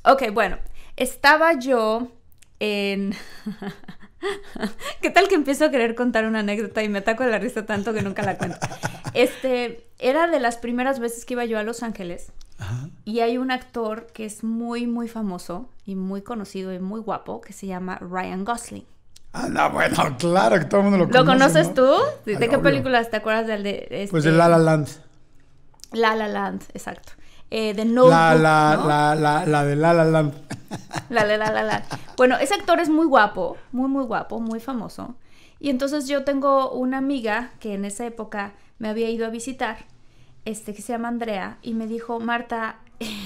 Ok, bueno, estaba yo en... ¿Qué tal que empiezo a querer contar una anécdota y me ataco de la risa tanto que nunca la cuento? Era de las primeras veces que iba yo a Los Ángeles. Ajá. Y hay un actor que es muy, muy famoso y muy conocido y muy guapo que se llama Ryan Gosling. Ah, no, bueno, claro que todo el mundo lo conoce. ¿Lo conoces ¿no? tú? ¿De Ay, qué obvio. películas te acuerdas del de Pues de La La Land. La La Land, exacto. De Notebook, ¿no? La de La La Land. La. Bueno, ese actor es muy guapo, muy, muy guapo, muy famoso. Y entonces yo tengo una amiga que en esa época me había ido a visitar, que se llama Andrea, y me dijo, Marta,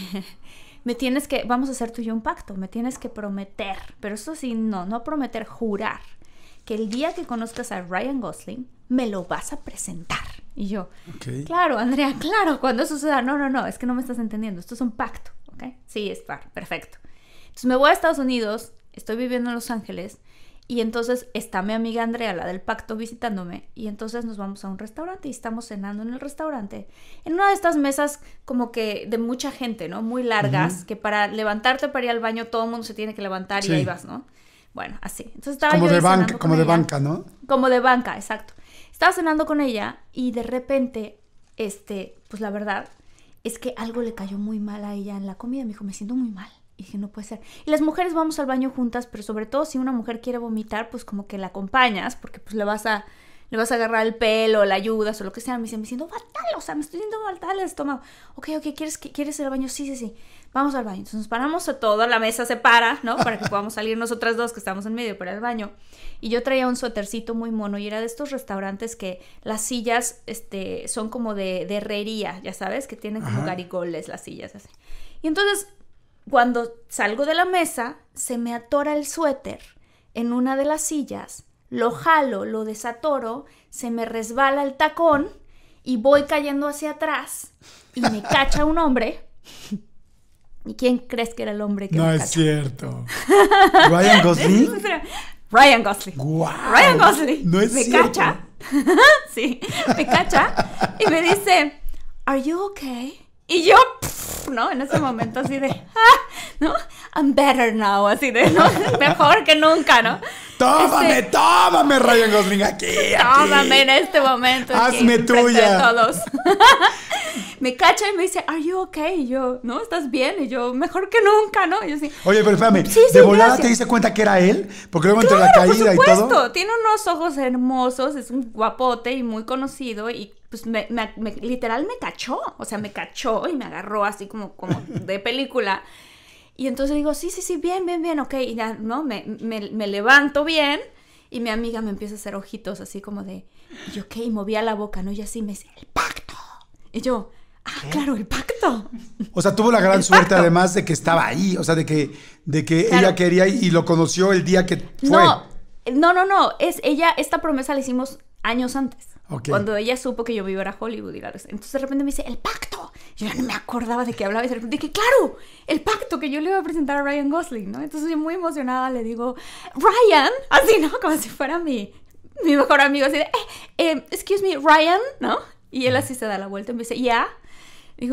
vamos a hacer tú y yo un pacto, me tienes que prometer, pero eso sí, no prometer, jurar, que el día que conozcas a Ryan Gosling, me lo vas a presentar. Y yo, Okay. claro, Andrea, claro, cuando eso suceda, no, es que no me estás entendiendo, esto es un pacto, ¿ok? Sí, está perfecto. Entonces me voy a Estados Unidos, estoy viviendo en Los Ángeles, y entonces está mi amiga Andrea, la del pacto, visitándome, y entonces nos vamos a un restaurante y estamos cenando en el restaurante, en una de estas mesas como que de mucha gente, ¿no? Muy largas, que para levantarte para ir al baño todo el mundo se tiene que levantar y ahí vas, ¿no? Bueno, así. Entonces estaba Como yo de cenando banca, con como de ella. banca, ¿no? Como de banca, exacto. Estaba cenando con ella y de repente, pues la verdad es que algo le cayó muy mal a ella en la comida. Me dijo, me siento muy mal. Y dije, no puede ser. Y las mujeres vamos al baño juntas, pero sobre todo si una mujer quiere vomitar, pues como que la acompañas, porque pues le vas a agarrar el pelo, la ayudas o lo que sea. Me dice, me siento fatal, o sea, me estoy sintiendo fatal el estómago. Ok, ¿quieres ir al baño? Sí. Vamos al baño. Entonces nos paramos a toda la mesa se para, ¿no? Para que podamos salir nosotras dos que estamos en medio para el baño. Y yo traía un suétercito muy mono y era de estos restaurantes que las sillas, son como de herrería, ya sabes, que tienen como garigoles las sillas así. Y entonces, cuando salgo de la mesa, se me atora el suéter en una de las sillas, lo jalo, lo desatoro, se me resbala el tacón y voy cayendo hacia atrás y me cacha un hombre. ¿Y quién crees que era el hombre que No me es cachó? cierto. ¿Ryan Gosling? Ryan Gosling. Wow. Ryan Gosling. No es me cierto. cacha. Sí, me cacha y me dice, ¿Are you okay? Y yo, ¿no? En ese momento así de, ¿no? I'm better now, así de, ¿no? Mejor que nunca, ¿no? Tómame, Ryan Gosling, aquí. Tómame en este momento. Hazme aquí, tuya. De todos. Me cacha y me dice, ¿Are you okay? Y yo, ¿no? ¿Estás bien? Y yo, mejor que nunca, ¿no? Y yo sí. Oye, pero espérame, Sí, ¿de volada gracias. te diste cuenta que era él? Porque luego entre Claro, la caída y por supuesto. todo. Tiene unos ojos hermosos, es un guapote y muy conocido y pues literal me cachó, o sea, me cachó y me agarró así como de película. Y entonces digo, sí, bien, ok, y ya, ¿no? Me levanto bien y mi amiga me empieza a hacer ojitos así como de, y yo, ok, y movía la boca, ¿no? Y así me dice, el pacto. Y yo, claro, el pacto. O sea, tuvo la gran suerte pacto. además de que estaba ahí, o sea, de que Claro. ella quería y lo conoció el día que fue. No, esta promesa la hicimos años antes. Okay. Cuando ella supo que yo iba a ir a Hollywood. Entonces de repente me dice, el pacto. Yo ya no me acordaba de qué hablaba. Y de repente dije, claro, el pacto que yo le iba a presentar a Ryan Gosling, ¿no? Entonces yo muy emocionada le digo, Ryan, así, ¿no? Como si fuera mi mejor amigo, así de, excuse me, Ryan, ¿no? Y él así se da la vuelta y me dice, ¿ya? Digo,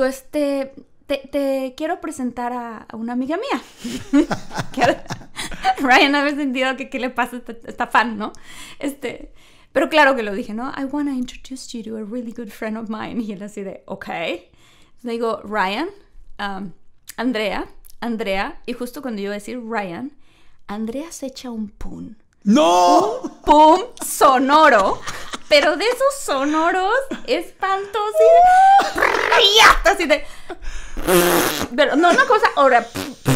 te quiero presentar a una amiga mía. Ryan había sentido que qué le pasa a esta fan, ¿no? Pero claro que lo dije, ¿no? I want to introduce you to a really good friend of mine. Y él así de, ok. Le digo, Ryan, Andrea. Y justo cuando yo iba a decir Ryan, Andrea se echa un pum. ¡No! Un pum sonoro. Pero de esos sonoros espantosos. Así de... Pero no, una cosa horrenda.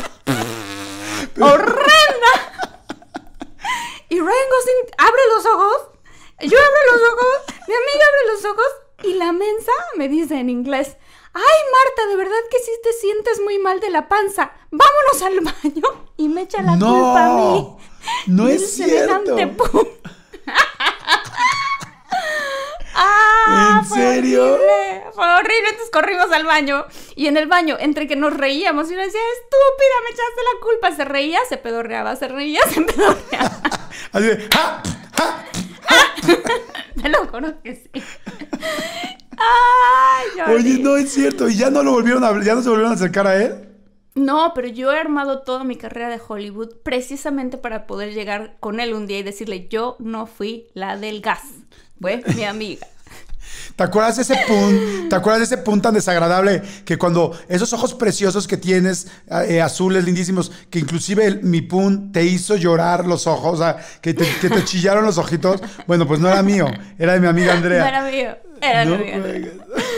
Y Ryan Gosling abre los ojos. Yo abro los ojos, mi amiga abre los ojos y la mensa me dice en inglés, ay Marta, de verdad que sí te sientes muy mal de la panza, vámonos al baño, y me echa la culpa a mí. No Y es el cierto. semejante pum. ¿En serio? Fue horrible, entonces corrimos al baño y en el baño, entre que nos reíamos y yo decía, estúpida, me echaste la culpa, se reía, se pedorreaba, se reía, se pedorreaba. Así de, ¡ja! ¡ja! Te lo juro que sí. Ay, Jordi. Oye, no es cierto. ¿Y ya no lo volvieron a ya no se volvieron a acercar a él? No, pero yo he armado toda mi carrera de Hollywood precisamente para poder llegar con él un día y decirle, yo no fui la del gas, fue mi amiga. ¿Te acuerdas de ese pun? ¿Te acuerdas de ese pun tan desagradable que cuando esos ojos preciosos que tienes, azules, lindísimos, que inclusive mi pun te hizo llorar los ojos, o sea, que te chillaron los ojitos? Bueno, pues no era mío, era de mi amiga Andrea. No era mío, era de mi amiga Andrea.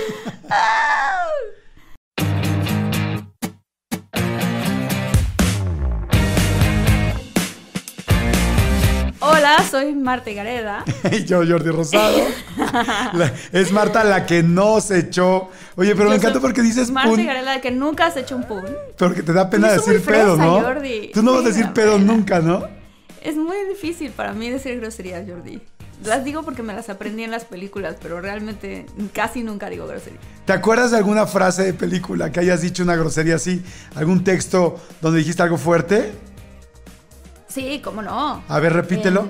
Hola, soy Marta Gareda. Y yo, Jordi Rosado. Es Marta la que no se echó. Oye, pero me encanta porque dices Marta pun. Gareda, que nunca has hecho un pun. Porque te da pena Yo soy decir muy pedo, fresa, ¿no? Jordi. Tú no vas a Sí, decir da pedo pena. nunca, ¿no? Es muy difícil para mí decir groserías, Jordi. Las digo porque me las aprendí en las películas, pero realmente casi nunca digo groserías. ¿Te acuerdas de alguna frase de película que hayas dicho una grosería así? ¿Algún texto donde dijiste algo fuerte? Sí, cómo no. A ver, repítelo.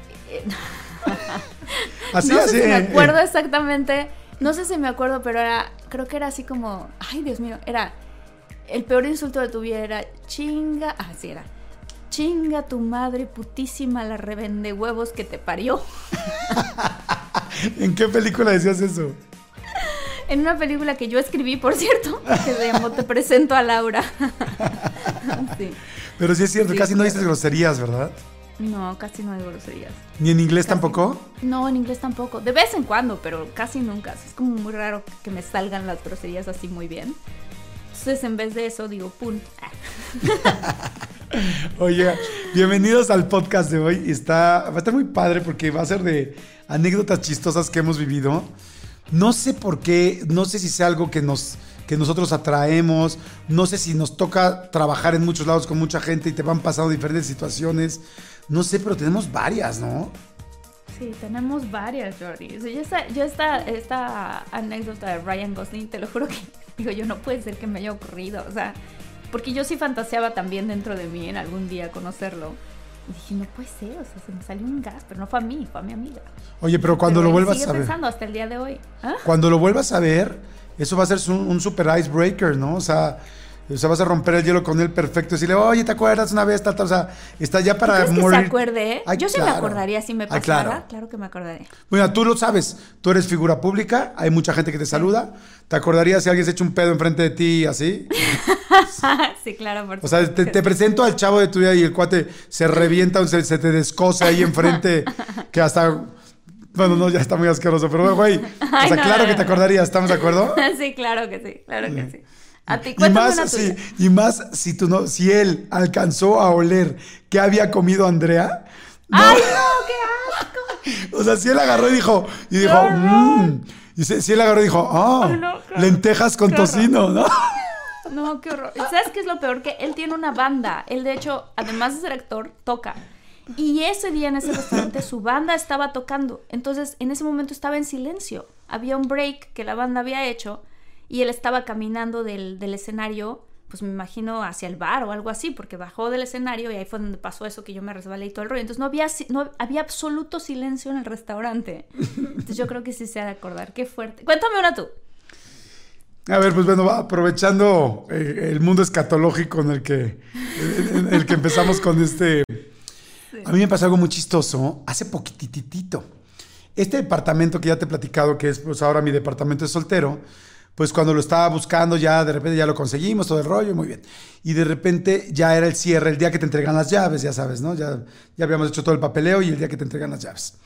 Así, No sé así. si me acuerdo exactamente. No sé si me acuerdo, pero creo que era así como, ay, Dios mío, era el peor insulto de tu vida era chinga, sí era. Chinga tu madre putísima la revende huevos que te parió. ¿En qué película decías eso? En una película que yo escribí, por cierto, que se llamó Te presento a Laura. Sí. Pero sí es cierto, Sí, casi no claro. dices groserías, ¿verdad? No, casi no hay groserías. ¿Ni en inglés Casi. tampoco? No, en inglés tampoco. De vez en cuando, pero casi nunca. Es como muy raro que me salgan las groserías así muy bien. Entonces, en vez de eso, digo, pun. Oye, bienvenidos al podcast de hoy. Va a estar muy padre porque va a ser de anécdotas chistosas que hemos vivido. No sé por qué, no sé si sea algo que nosotros atraemos, no sé si nos toca trabajar en muchos lados con mucha gente y te van pasando diferentes situaciones. No sé, pero tenemos varias, ¿no? Sí, tenemos varias, Jordi. O sea, esta anécdota de Ryan Gosling, te lo juro que, digo, yo no puede ser que me haya ocurrido. O sea, porque yo sí fantaseaba también dentro de mí en algún día conocerlo. Y dije, no puede ser, o sea, se me salió un gas, pero no fue a mí, fue a mi amiga. Oye, pero cuando Pero lo él vuelvas sigue a ver, pensando hasta el día de hoy. ¿Ah? cuando lo vuelvas a ver, eso va a ser un super icebreaker, ¿no? O sea, vas a romper el hielo con él perfecto. Decirle, oye, ¿te acuerdas una vez? Tal? O sea, está ya para ¿Crees que morir. se acuerde? Ay, Yo sí me claro. acordaría si me Ay, pasara. claro. Claro que me acordaría. Bueno, tú lo sabes, tú eres figura pública, hay mucha gente que te saluda. ¿Te acordarías si alguien se echa un pedo enfrente de ti así? Sí, claro, por O sea, supuesto te que sí. presento al chavo de tu vida y el cuate se revienta, o se te descosa ahí enfrente, que hasta... Bueno, no, ya está muy asqueroso, pero güey, o Ay, sea, no, claro no, que te no. acordarías, ¿estamos de acuerdo? Sí, claro que sí, claro que sí. A ti, Y cuéntame más, una tuya. y más si él alcanzó a oler qué había comido Andrea. No, ¡Ay, no! ¡Qué asco! o sea, si él agarró y dijo, ¡Qué horror! si él agarró y dijo, Ay, no, qué horror. lentejas con Qué horror. tocino, ¿no? No, qué horror. ¿Sabes qué es lo peor? Que él tiene una banda. Él, de hecho, además de ser actor, toca. Y ese día en ese restaurante su banda estaba tocando. Entonces, en ese momento estaba en silencio. Había un break que la banda había hecho y él estaba caminando del escenario, pues me imagino hacia el bar o algo así, porque bajó del escenario y ahí fue donde pasó eso que yo me resbalé y todo el rollo. Entonces no había absoluto silencio en el restaurante. Entonces yo creo que sí se ha de acordar. Qué fuerte. Cuéntame una tú. A ver, pues bueno, aprovechando el mundo escatológico en el que empezamos con este... A mí me pasó algo muy chistoso hace poquititito. Este departamento que ya te he platicado, que es pues ahora mi departamento de soltero, pues cuando lo estaba buscando ya de repente ya lo conseguimos, todo el rollo, muy bien. Y de repente ya era el cierre, el día que te entregan las llaves, ya sabes, ¿no? Ya habíamos hecho todo el papeleo y el día que te entregan las llaves.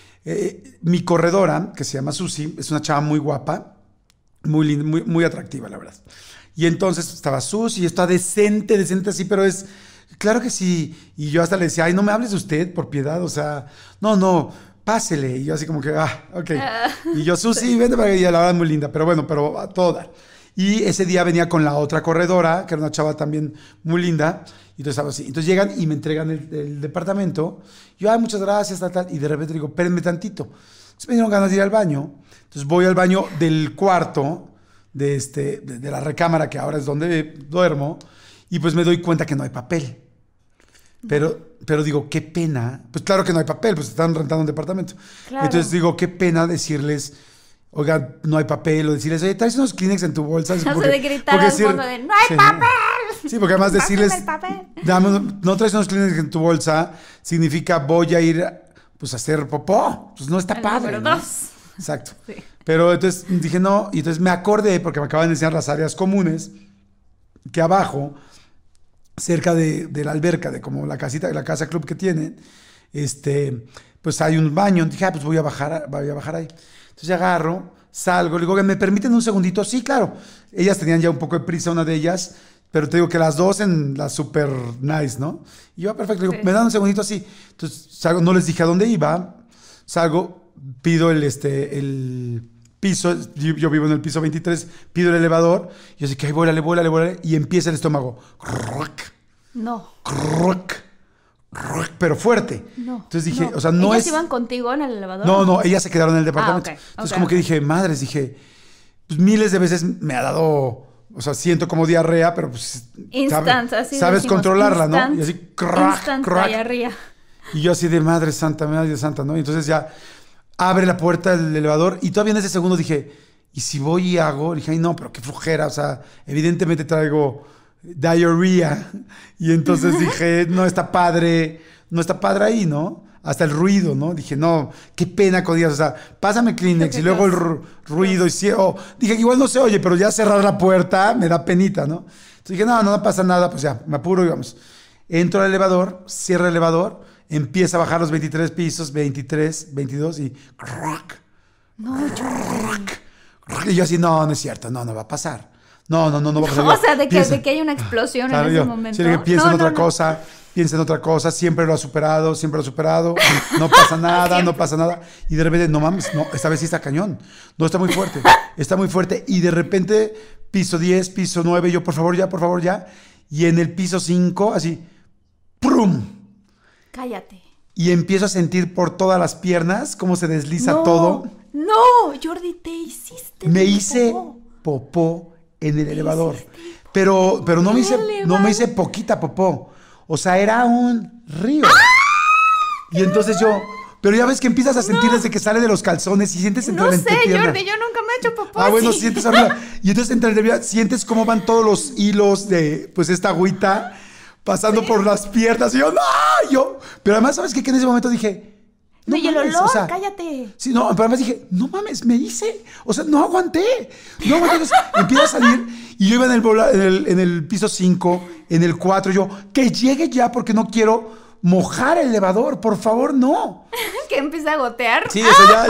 Mi corredora, que se llama Susi, es una chava muy guapa, muy linda, muy atractiva, la verdad. Y entonces estaba Susi y está decente así, pero es... Claro que sí. Y yo hasta le decía, ay, no me hables de usted, por piedad, o sea, no, pásele. Y yo así como que, ok. Y yo, Susi, vente para que la verdad es muy linda, pero a todo dar. Y ese día venía con la otra corredora, que era una chava también muy linda, y entonces estaba así. Entonces llegan y me entregan el departamento. Yo, ay, muchas gracias, tal. Y de repente digo, espérenme tantito. Entonces me dieron ganas de ir al baño. Entonces voy al baño del cuarto, de la recámara, que ahora es donde duermo, y pues me doy cuenta que no hay papel. Pero digo, qué pena. Pues claro que no hay papel, pues están rentando un departamento. Claro. Entonces digo, qué pena decirles, oigan, no hay papel, o decirles, oye, traes unos Kleenex en tu bolsa. No sé de gritar al fondo de, ¡no hay papel! Sí, porque además decirles, Pásame el papel. no traes unos Kleenex en tu bolsa, significa voy a ir pues a hacer popó. Pues no está El padre, número ¿no? 2. Exacto. Sí. Pero entonces dije no, y entonces me acordé, porque me acaban de enseñar las áreas comunes, que abajo, cerca de la alberca, de como la casa club que tienen, pues hay un baño. Dije, pues voy a bajar ahí. Entonces agarro, salgo, le digo, ¿me permiten un segundito? Sí, claro. Ellas tenían ya un poco de prisa, una de ellas, pero te digo que las dos en la super nice, ¿no? Y yo, perfecto, le digo, Sí. ¿me dan un segundito? Sí. Entonces salgo, no les dije a dónde iba, salgo, pido el piso, yo vivo en el piso 23, pido el elevador, y yo sé que ahí vuélale, y empieza el estómago. No. Pero fuerte. No. Entonces dije, no. o sea, no ¿Ellas es... iban contigo en el elevador? No, ellas se quedaron en el departamento. Ah, ok, Entonces ok, como que ok. dije, madres, dije, pues miles de veces me ha dado, o sea, siento como diarrea, pero pues... Instant, así sabes decimos, controlarla, instant, ¿no? Y así, crack, instant crack. diarrea. Y yo así de madre santa, ¿no? Y entonces ya abre la puerta del elevador y todavía en ese segundo dije, ¿y si voy y hago? Dije, ay, no, pero qué flojera, o sea, evidentemente traigo diarrea. Y entonces dije, no está padre ahí, ¿no? Hasta el ruido, ¿no? Dije, no, qué pena con Dios, o sea, pásame Kleenex y luego el ruido y dije, igual no se oye, pero ya cerrar la puerta me da penita, ¿no? Entonces dije, no pasa nada, pues ya, me apuro y vamos. Entro al elevador, cierro el elevador, empieza a bajar los 23 pisos, 23, 22 y... No, Jordi. Y yo así, no es cierto, no va a pasar. No va a pasar. O sea, de Piensa. que hay una explosión Claro, en ese yo, momento. sí, le dije, piensa No, en otra no. cosa, siempre lo ha superado, no pasa nada. Y de repente, no mames, no, esta vez sí está cañón. No, está muy fuerte. Y de repente, piso 10, piso 9, yo, por favor, ya. Y en el piso 5, así, ¡prum! Cállate. Y empiezo a sentir por todas las piernas cómo se desliza No, todo. No, Jordi, te hiciste. Me tu hice popó. popó en el elevador. Pero no me hice poquita popó. O sea, era un río. Y entonces yo... Pero ya ves que empiezas a sentir desde que sale de los calzones y sientes entre No la sé, entrepierna. Jordi, yo nunca me he hecho popó. Ah, bueno, así. sientes arriba. Y entonces entre la entrepierna sientes cómo van todos los hilos de, pues, esta agüita pasando por las piernas. Y yo, ¡no! Pero además, ¿sabes qué? Que en ese momento dije... No, y el mames, olor, o sea, cállate. Sí, no, pero además dije, no mames, me hice. O sea, no aguanté. Entonces empieza a salir y yo iba en el piso 5, en el 4. Yo, que llegue ya porque no quiero mojar el elevador. Por favor, no. Que empieza a gotear. Sí, o sea,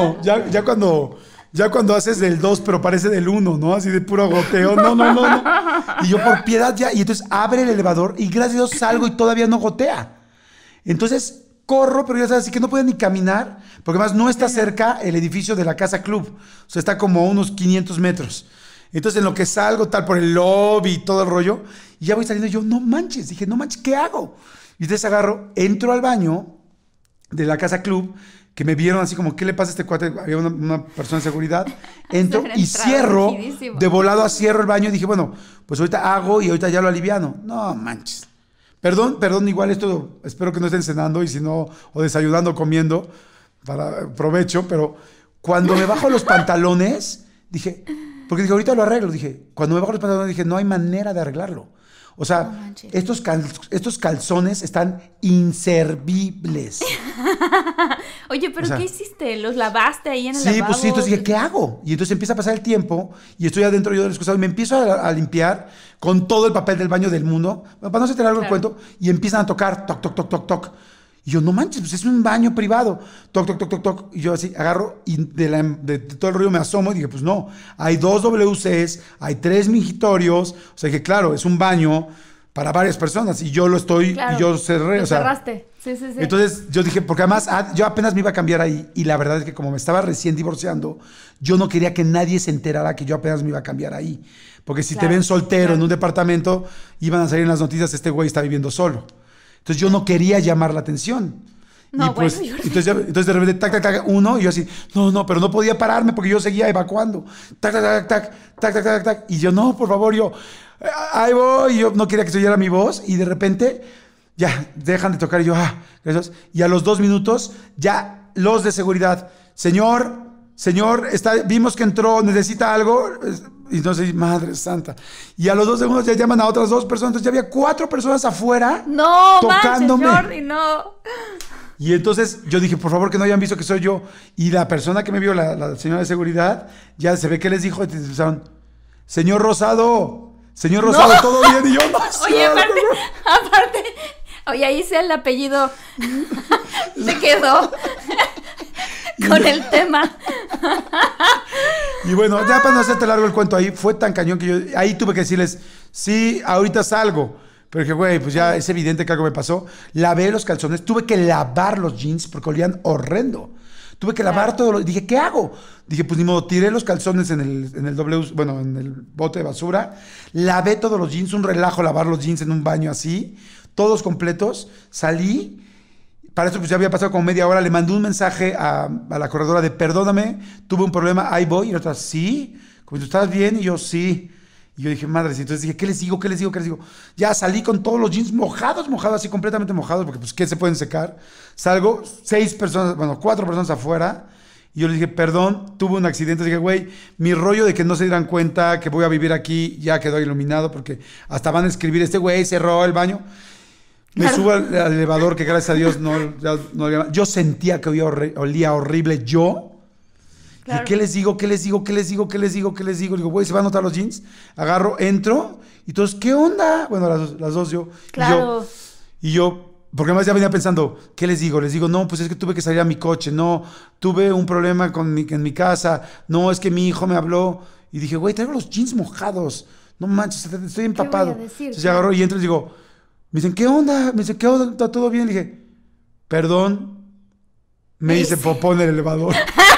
ya cuando haces del 2, pero parece del 1, ¿no? Así de puro goteo. No. Y yo, por piedad, ya. Y entonces abre el elevador y gracias a Dios salgo y todavía no gotea. Entonces corro, pero ya sabes, así que no podía ni caminar, porque además no está cerca el edificio de la casa club. O sea, está como a unos 500 metros. Entonces, en lo que salgo, tal, por el lobby y todo el rollo, y ya voy saliendo y yo, no manches, ¿qué hago? Y entonces entro al baño de la casa club, que me vieron así como, ¿qué le pasa a este cuate? Había una persona de seguridad. Entro y cierro, rigidísimo. de volado cierro el baño y dije, bueno, pues ahorita hago y ahorita ya lo aliviano. No manches. Perdón, igual esto, espero que no estén cenando y si no, o desayunando o comiendo, para provecho, pero cuando me bajo los pantalones, dije, porque dije, ahorita lo arreglo, cuando me bajo los pantalones dije, no hay manera de arreglarlo. O sea, No manches. estos calzones están inservibles. Oye, ¿pero O sea, qué hiciste? ¿Los lavaste ahí en el Sí, lavabo? pues sí, entonces dije, ¿qué hago? Y entonces empieza a pasar el tiempo y estoy adentro yo del excusado y me empiezo a limpiar con todo el papel del baño del mundo, para no se te largo el cuento, y empiezan a tocar, toc, toc, toc, toc, toc. Y yo, no manches, pues es un baño privado, toc, toc, toc, toc, toc. Y yo así agarro y de todo el rollo me asomo y dije, pues no, hay 2 WCs, hay 3 mingitorios, o sea que claro, es un baño para varias personas y yo lo estoy, Claro, y yo cerré, lo o sea. cerraste. Sí. Entonces yo dije, porque además yo apenas me iba a cambiar ahí y la verdad es que como me estaba recién divorciando, yo no quería que nadie se enterara que yo apenas me iba a cambiar ahí. Porque si te ven soltero en un departamento, iban a salir en las noticias, este güey está viviendo solo. Entonces yo no quería llamar la atención. No, y pues, bueno, entonces de repente, tac, tac, tac, uno, y yo así, no, pero no podía pararme porque yo seguía evacuando. Tac, tac, tac, tac, tac, tac, tac, tac. Y yo, no, por favor, ahí voy. Y yo no quería que se oyera mi voz. Y de repente, ya, dejan de tocar. Y yo, gracias. Y a los 2 minutos, ya los de seguridad, señor, vimos que entró, necesita algo. Y entonces, madre santa. Y a los 2 segundos ya llaman a otras 2 personas. Entonces ya había 4 personas afuera. No, tocándome. manches, Jordi, no. Y entonces yo dije, por favor, que no hayan visto que soy yo. Y la persona que me vio, la señora de seguridad, ya se ve que les dijo, y empezaron, señor Rosado, ¿todo bien? Y yo, no. Oye, aparte, oye, ahí sea el apellido. Se quedó con el tema. Y bueno, ya para no hacerte largo el cuento, ahí fue tan cañón que yo, ahí tuve que decirles, sí, ahorita salgo. Pero dije, güey, pues ya es evidente que algo me pasó. Lavé los calzones, tuve que lavar los jeans porque olían horrendo. Tuve que lavar todo. Dije, ¿qué hago? Dije, pues ni modo, tiré los calzones en el bote de basura. Lavé todos los jeans, un relajo lavar los jeans en un baño así, todos completos. Salí. Para eso pues ya había pasado como media hora. Le mandé un mensaje a la corredora de perdóname, tuve un problema, ahí voy. Y la otra, sí. Como tú estás bien, y yo, sí. Y yo dije, madre, entonces dije, ¿qué les digo? Ya salí con todos los jeans mojados, así completamente mojados, porque pues, ¿qué se pueden secar? Salgo, 4 personas afuera, y yo les dije, perdón, tuve un accidente. Dije, güey, mi rollo de que no se dieran cuenta que voy a vivir aquí ya quedó iluminado, porque hasta van a escribir, este güey cerró el baño. Me subo al elevador, que gracias a Dios yo sentía que olía horrible yo. Claro. ¿Y qué les digo? Digo, güey, ¿se van a notar los jeans? Agarro, entro, y todos, ¿qué onda? Bueno, las dos yo. Claro. Y yo, porque además ya venía pensando, ¿qué les digo? Les digo, no, pues es que tuve que salir a mi coche, no, tuve un problema en mi casa, no, es que mi hijo me habló. Y dije, güey, traigo los jeans mojados, no manches, estoy empapado. ¿Qué voy a decir? Entonces ya agarro y entro y les digo, me dicen, ¿qué onda? ¿Está todo bien? Le dije, perdón, me hice popó en el elevador.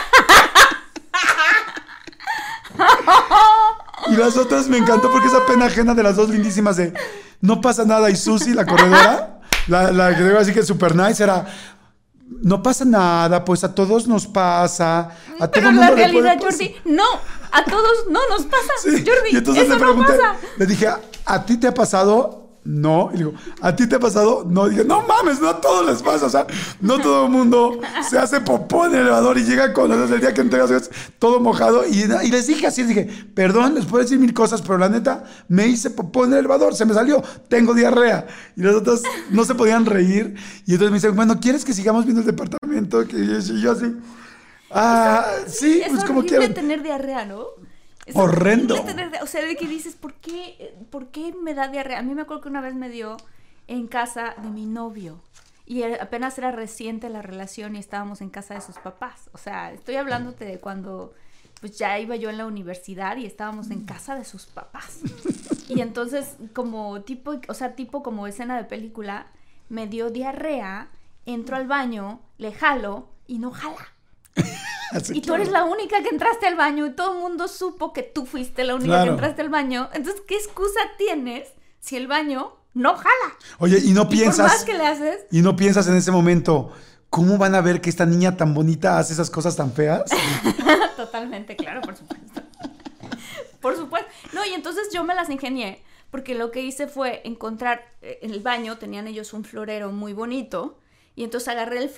Y las otras me encantó porque esa pena ajena de las 2 lindísimas de no pasa nada. Y Susi, la corredora, la que digo así que super nice, era no pasa nada, pues a todos nos pasa. A pero todo la mundo realidad, Jordi, no, a todos no nos pasa, sí. Jordi, y entonces eso le pregunté, no pasa. Le dije, ¿a ti te ha pasado? No. Y digo, ¿a ti te ha pasado? No. Dije, no mames, no a todos les pasa. O sea, no todo el mundo se hace popó en el elevador y llega con el día que entregas todo mojado. Y les dije así, dije, perdón, les puedo decir 1000 cosas, pero la neta, me hice popó en el elevador, se me salió, tengo diarrea. Y las otras no se podían reír. Y entonces me dicen, bueno, ¿quieres que sigamos viendo el departamento? Y yo así, sí, es pues como horrible quieran. Tener diarrea, ¿no? Es horrendo. O sea, de que dices, ¿por qué me da diarrea? A mí me acuerdo que una vez me dio en casa de mi novio. Y apenas era reciente la relación y estábamos en casa de sus papás. O sea, estoy hablándote de cuando pues ya iba yo en la universidad y estábamos en casa de sus papás. Y entonces, como tipo como escena de película, me dio diarrea, entro al baño, le jalo y no jala. Así, y tú eres la única que entraste al baño y todo el mundo supo que tú fuiste la única que entraste al baño. Entonces, ¿qué excusa tienes si el baño no jala? Oye, y no piensas... por más que le haces... Y no piensas en ese momento, ¿cómo van a ver que esta niña tan bonita hace esas cosas tan feas? Totalmente, claro, por supuesto. Por supuesto. No, y entonces yo me las ingenié, porque lo que hice fue encontrar... En el baño tenían ellos un florero muy bonito, y entonces agarré el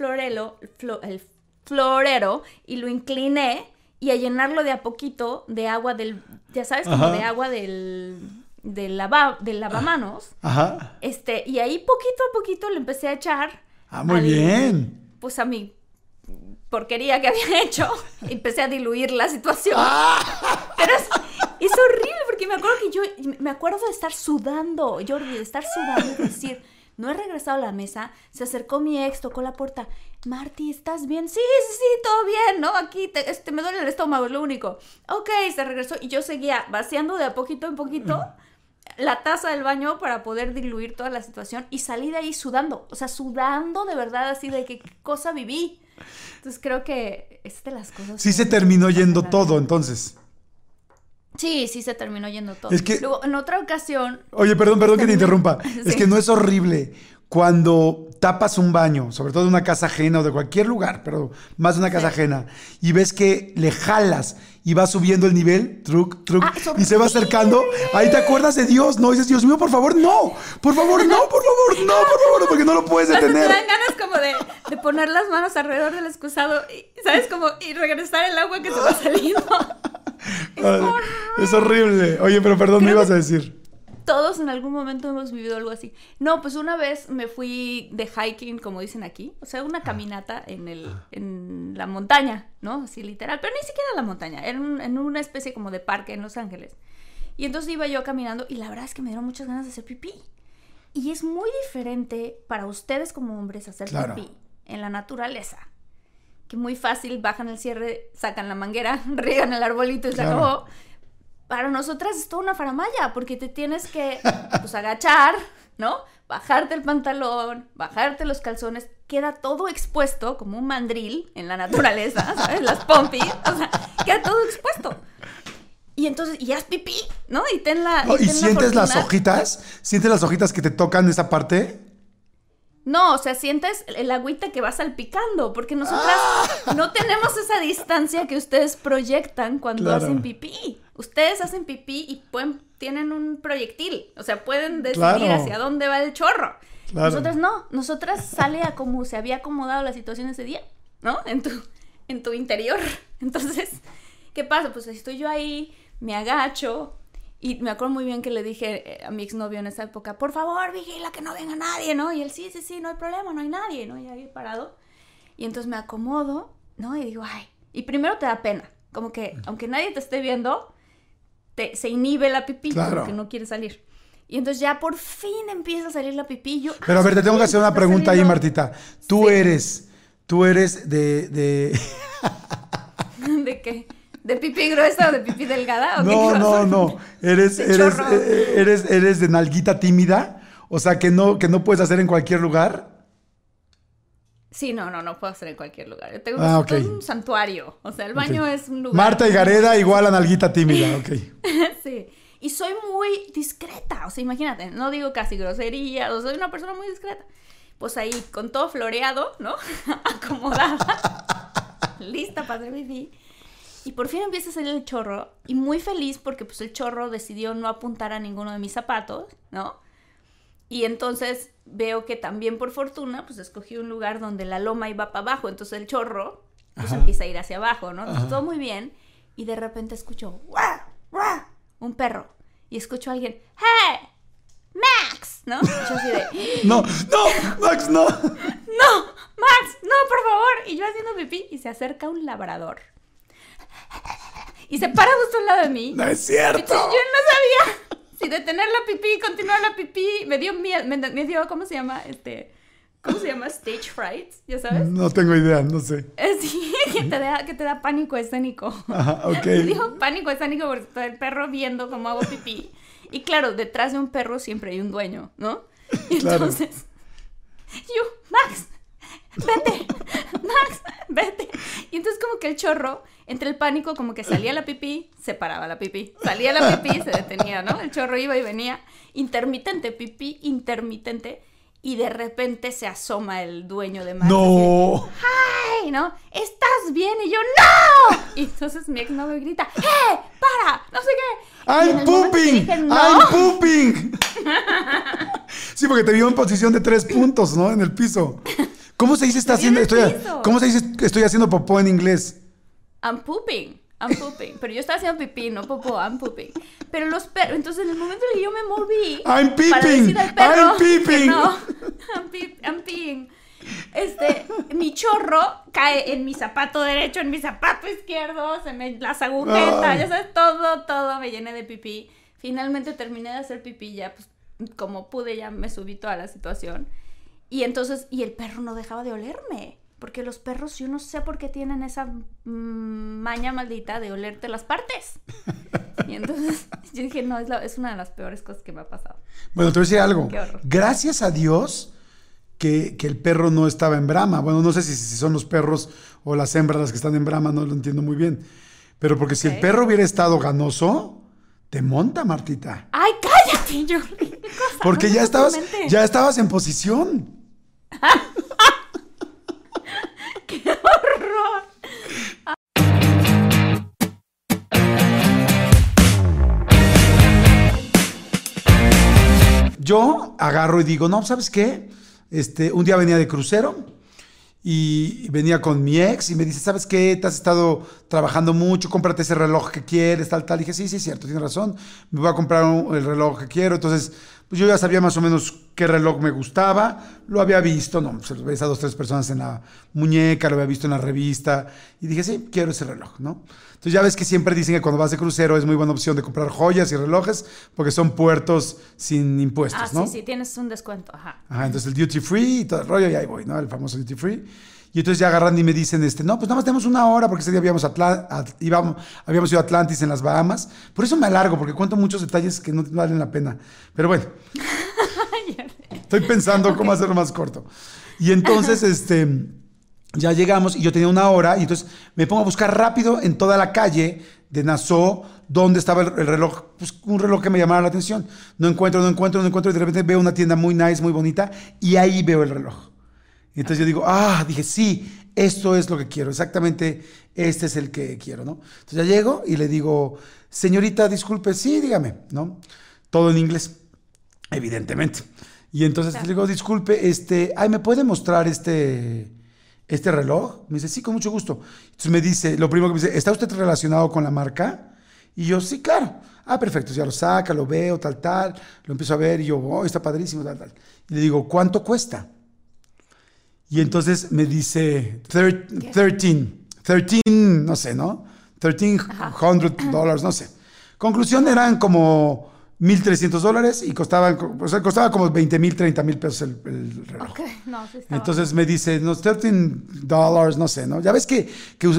florero y lo incliné y a llenarlo de a poquito de agua del, ya sabes, como de agua del lavamanos. Ajá. Y ahí poquito a poquito le empecé a echar. Muy bien. Pues a mi porquería que había hecho. Empecé a diluir la situación. Pero es horrible porque me acuerdo de estar sudando, Jordi, de estar sudando y decir, no he regresado a la mesa, se acercó mi ex, tocó la puerta. Marty, ¿estás bien? Sí, todo bien, ¿no? Aquí me duele el estómago, es lo único. Ok, se regresó y yo seguía vaciando de a poquito en poquito la taza del baño para poder diluir toda la situación y salí de ahí sudando. O sea, sudando de verdad, así de qué cosa viví. Entonces creo que es de las cosas... Sí se terminó yendo todo, entonces. Sí, se terminó yendo todo. Es que... Luego, en otra ocasión... Oye, perdón que te interrumpa. Sí. Es que no es horrible cuando tapas un baño, sobre todo de una casa ajena o de cualquier lugar, pero más de una casa ajena, y ves que le jalas y va subiendo el nivel, truc, y se va acercando, ahí te acuerdas de Dios, ¿no? Y dices, Dios mío, por favor, no, porque no lo puedes detener. Te dan ganas como de poner las manos alrededor del excusado, ¿sabes? Como, y regresar el agua que se va saliendo. Es horrible. Oye, pero perdón, me ibas a decir. Todos en algún momento hemos vivido algo así. No, pues una vez me fui de hiking, como dicen aquí. O sea, una caminata en la montaña, ¿no? Así literal. Pero ni siquiera en la montaña. Era en una especie como de parque en Los Ángeles. Y entonces iba yo caminando y la verdad es que me dieron muchas ganas de hacer pipí. Y es muy diferente para ustedes como hombres hacer pipí en la naturaleza. Que muy fácil, bajan el cierre, sacan la manguera, riegan el arbolito y se acabó. Para nosotras es toda una faramalla, porque te tienes que pues, agachar, ¿no? Bajarte el pantalón, bajarte los calzones, queda todo expuesto como un mandril en la naturaleza, ¿sabes? Las pompis, o sea, queda todo expuesto. Y entonces, y haz pipí, ¿no? Y ten la... ¿Y sientes las hojitas? ¿Sientes las hojitas que te tocan esa parte? No, o sea, sientes el agüita que va salpicando, porque nosotras no tenemos esa distancia que ustedes proyectan cuando hacen pipí. Ustedes hacen pipí y tienen un proyectil, o sea, pueden decidir hacia dónde va el chorro. Nosotras no, nosotras sale a como se había acomodado la situación ese día, ¿no? En tu interior. Entonces, ¿qué pasa? Pues estoy yo ahí, me agacho. Y me acuerdo muy bien que le dije a mi exnovio en esa época, por favor, vigila que no venga nadie, ¿no? Y él, sí, no hay problema, no hay nadie, ¿no? Y ahí parado. Y entonces me acomodo, ¿no? Y digo, ay. Y primero te da pena. Como que, aunque nadie te esté viendo, se inhibe la pipí porque no quiere salir. Y entonces ya por fin empieza a salir la pipí. Yo, pero a ver, te tengo que hacer una pregunta ahí, Martita. Tú eres de... ¿De qué? ¿De pipí gruesa o de pipí delgada? ¿O no. ¿Eres de nalguita tímida? O sea, que no puedes hacer en cualquier lugar. Sí, no puedo hacer en cualquier lugar. Yo tengo un santuario. O sea, el baño es un lugar. Marta y Gareda igual a nalguita tímida, Sí. Y soy muy discreta. O sea, imagínate, no digo casi grosería. O soy una persona muy discreta. Pues ahí, con todo floreado, ¿no? Acomodada. Lista para hacer pipí. Y por fin empieza a salir el chorro. Y muy feliz porque pues el chorro decidió no apuntar a ninguno de mis zapatos, ¿no? Y entonces veo que también por fortuna pues escogí un lugar donde la loma iba para abajo. Entonces el chorro pues empieza a ir hacia abajo, ¿no? Entonces, todo muy bien. Y de repente escucho un perro. Y escucho a alguien, ¡Hey! ¡Max! ¿No? Y yo así de... No, Max, no. No, Max, no, por favor. Y yo haciendo pipí y se acerca un labrador. Y se para justo al lado de mí. ¡No es cierto! Entonces, yo no sabía si detener la pipí, continuar la pipí. Me dio miedo, me dio, ¿cómo se llama? ¿Cómo se llama? Stage fright, ¿ya sabes? No tengo idea, no sé. Sí, que te da pánico escénico. Ajá, ok. Me dio pánico escénico porque está el perro viendo cómo hago pipí. Y claro, detrás de un perro siempre hay un dueño, ¿no? Y entonces, Max, vete, Max, vete. Y entonces como que el chorro, entre el pánico, como que salía la pipí, se paraba la pipí. Salía la pipí, se detenía, ¿no? El chorro iba y venía. Intermitente, pipí intermitente. Y de repente se asoma el dueño de Max. ¡No! ¡Ay! ¿No? ¿Estás bien? Y yo, ¡no! Y entonces mi ex no me grita, ¡para! No sé qué. ¡I'm pooping! Dije, ¡no! ¡I'm pooping! Sí, porque te vio en posición de 3 puntos, ¿no? En el piso. ¿Cómo se dice ¿Cómo se dice estoy haciendo popó en inglés? I'm pooping. Pero yo estaba haciendo pipí, no popó, I'm pooping. Pero los perros, entonces en el momento en que yo me moví, I'm peeping, para decir al perro, I'm peeping. No, I'm peeing. Mi chorro cae en mi zapato derecho, en mi zapato izquierdo, se me las agujetas, ya sabes, todo me llené de pipí. Finalmente terminé de hacer pipí ya, pues como pude, ya me subí toda la situación. Y entonces, el perro no dejaba de olerme. Porque los perros, yo no sé por qué tienen esa maña maldita de olerte las partes. Y entonces yo dije, no, es una de las peores cosas que me ha pasado. Bueno, te voy a decir algo. Qué horror. Gracias a Dios que el perro no estaba en brama. Bueno, no sé si son los perros o las hembras las que están en brama, no lo entiendo muy bien. Pero porque si el perro hubiera estado ganoso, te monta, Martita. ¡Ay, cállate, Jordi! Porque ya estabas en posición. ¡Qué horror! Yo agarro y digo, no, ¿sabes qué? Un día venía de crucero y venía con mi ex y me dice, ¿sabes qué? Te has estado trabajando mucho, cómprate ese reloj que quieres, tal, tal. Y dije, sí, sí, es cierto, tienes razón, me voy a comprar el reloj que quiero. Entonces, pues yo ya sabía más o menos qué reloj me gustaba, lo había visto, no, se lo ves a 2, 3 personas en la muñeca, lo había visto en la revista y dije, sí, quiero ese reloj, ¿no? Entonces ya ves que siempre dicen que cuando vas de crucero es muy buena opción de comprar joyas y relojes porque son puertos sin impuestos, ¿no? Sí, tienes un descuento, ajá. Entonces el duty free y todo el rollo y ahí voy, ¿no? El famoso duty free. Y entonces ya agarran y me dicen, no, pues nada más tenemos 1 hora porque ese día habíamos ido a Atlantis en las Bahamas. Por eso me alargo, porque cuento muchos detalles que no valen la pena. Pero bueno, estoy pensando cómo hacerlo más corto. Y entonces, ya llegamos y yo tenía 1 hora y entonces me pongo a buscar rápido en toda la calle de Nassau dónde estaba el reloj, pues un reloj que me llamara la atención. No encuentro y de repente veo una tienda muy nice, muy bonita y ahí veo el reloj. Entonces yo digo, dije, sí, esto es lo que quiero, exactamente este es el que quiero, ¿no? Entonces ya llego y le digo, señorita, disculpe, sí, dígame, ¿no? Todo en inglés, evidentemente. Y entonces le digo, disculpe, ¿me puede mostrar este reloj? Me dice, sí, con mucho gusto. Entonces me dice, lo primero que me dice, ¿está usted relacionado con la marca? Y yo, sí, claro. Perfecto, ya lo saca, lo veo, tal, lo empiezo a ver y yo, está padrísimo, tal. Y le digo, ¿cuánto cuesta? Y entonces me dice, 13, no sé, ¿no? $1,300, no sé. Conclusión, eran como $1,300 y costaba como 20,000, 30,000 pesos el reloj. Okay. No, sí estaba. Entonces me dice, no, $13, no sé, ¿no? Ya ves que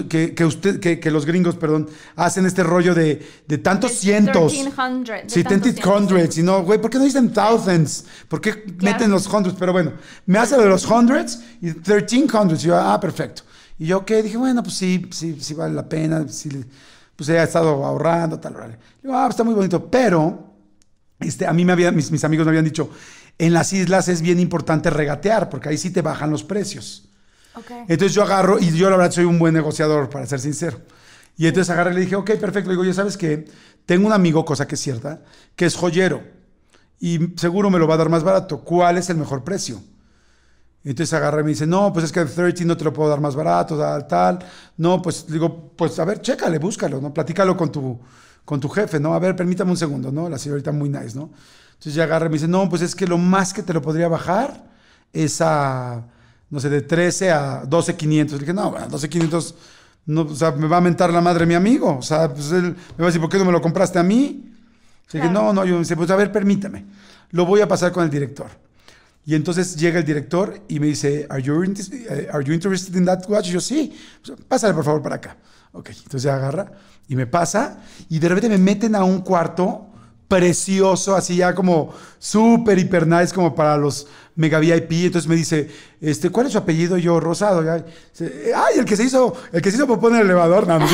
los gringos, perdón, hacen este rollo de tantos cientos. 1300. Sí, 1300. Y no, güey, ¿por qué no dicen thousands? ¿Por qué meten los hundreds? Pero bueno, me hace lo de los hundreds y 1300. Y yo, perfecto. Y yo, ¿qué? Dije, bueno, pues sí vale la pena. Sí, pues he estado ahorrando, tal. Le digo, está muy bonito, pero a mí mis amigos me habían dicho, en las islas es bien importante regatear, porque ahí sí te bajan los precios. Okay. Entonces yo agarro, y yo la verdad soy un buen negociador, para ser sincero. Y entonces agarré y le dije, ok, perfecto. Le digo, ya sabes que tengo un amigo, cosa que es cierta, que es joyero, y seguro me lo va a dar más barato. ¿Cuál es el mejor precio? Entonces agarré y me dice, no, pues es que el 13 no te lo puedo dar más barato, tal. No, pues digo, pues a ver, chécale, búscalo, ¿no? Platícalo con tu jefe, ¿no? A ver, permítame un segundo, ¿no? La señorita muy nice, ¿no? Entonces ya agarra y me dice, no, pues es que lo más que te lo podría bajar es no sé, de 13 a 12,500. Le dije, no, bueno, 12,500, no, o sea, me va a mentar la madre mi amigo. O sea, pues él me va a decir, ¿por qué no me lo compraste a mí? Le dije, no, yo me dice, pues a ver, permítame. Lo voy a pasar con el director. Y entonces llega el director y me dice, ¿Are you interested in that watch? Y yo, sí, pues, pásale por favor para acá. Ok, entonces ya agarra y me pasa y de repente me meten a un cuarto precioso, así ya como súper, hiper nice, como para los mega VIP. Entonces me dice, ¿cuál es su apellido? Y yo, Rosado. Ya. El que se hizo popó en el elevador. No,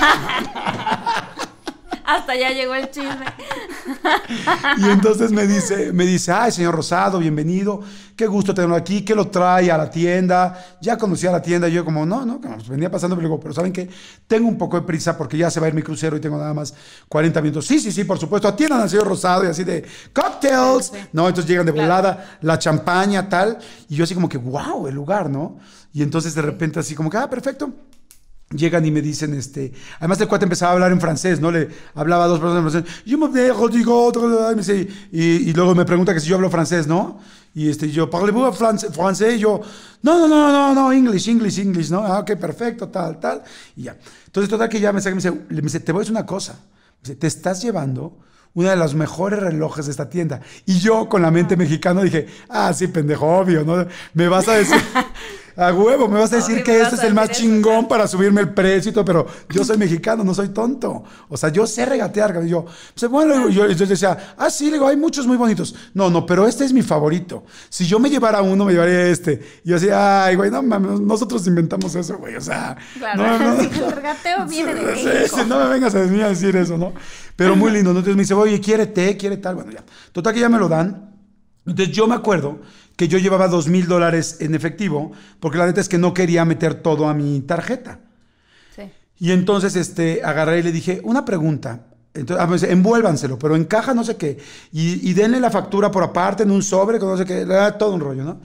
Hasta ya llegó el chisme. Y entonces me dice, ay, señor Rosado, bienvenido, qué gusto tenerlo aquí, ¿qué lo trae a la tienda? Ya conocía la tienda, y yo como, no, pues venía pasando, pero ¿saben qué? Tengo un poco de prisa porque ya se va a ir mi crucero y tengo nada más 40 minutos. Sí, por supuesto, atiendan al señor Rosado y así de cocktails, sí. ¿No? Entonces llegan de volada, la champaña, tal, y yo así como que, wow, el lugar, ¿no? Y entonces de repente así como que, perfecto. Llegan y me dicen, además el cuate empezaba a hablar en francés, ¿no? Le hablaba a 2 personas en francés. Yo me dejo, digo, y luego me pregunta que si yo hablo francés, ¿no? Y yo, ¿parlez-vous francés? Y yo, no, English, ¿no? Ok, perfecto, tal. Y ya. Entonces, total que ya me dice, te voy a decir una cosa. Me dice, te estás llevando uno de los mejores relojes de esta tienda. Y yo, con la mente mexicana, dije, sí, pendejo, obvio, ¿no? Me vas a decir... A huevo, me vas a decir que este es el más chingón para subirme el precio y todo, pero yo soy mexicano, no soy tonto. O sea, yo sé regatear. Y yo, pues bueno, yo decía, sí, le digo, hay muchos muy bonitos. No, pero este es mi favorito. Si yo me llevara uno, me llevaría este. Y yo decía, ay, güey, no mames, nosotros inventamos eso, güey. O sea, claro, no. El regateo viene de México. No me vengas a decir eso, ¿no? Pero muy lindo, ¿no? Entonces me dice, oye, ¿quiere té? ¿Quiere tal? Bueno, ya. Total que ya me lo dan. Entonces yo me acuerdo que yo llevaba $2,000 en efectivo, porque la neta es que no quería meter todo a mi tarjeta. Sí. Y entonces agarré y le dije, una pregunta. Entonces, envuélvanselo, pero en caja no sé qué. Y denle la factura por aparte en un sobre, con no sé qué, todo un rollo, ¿no?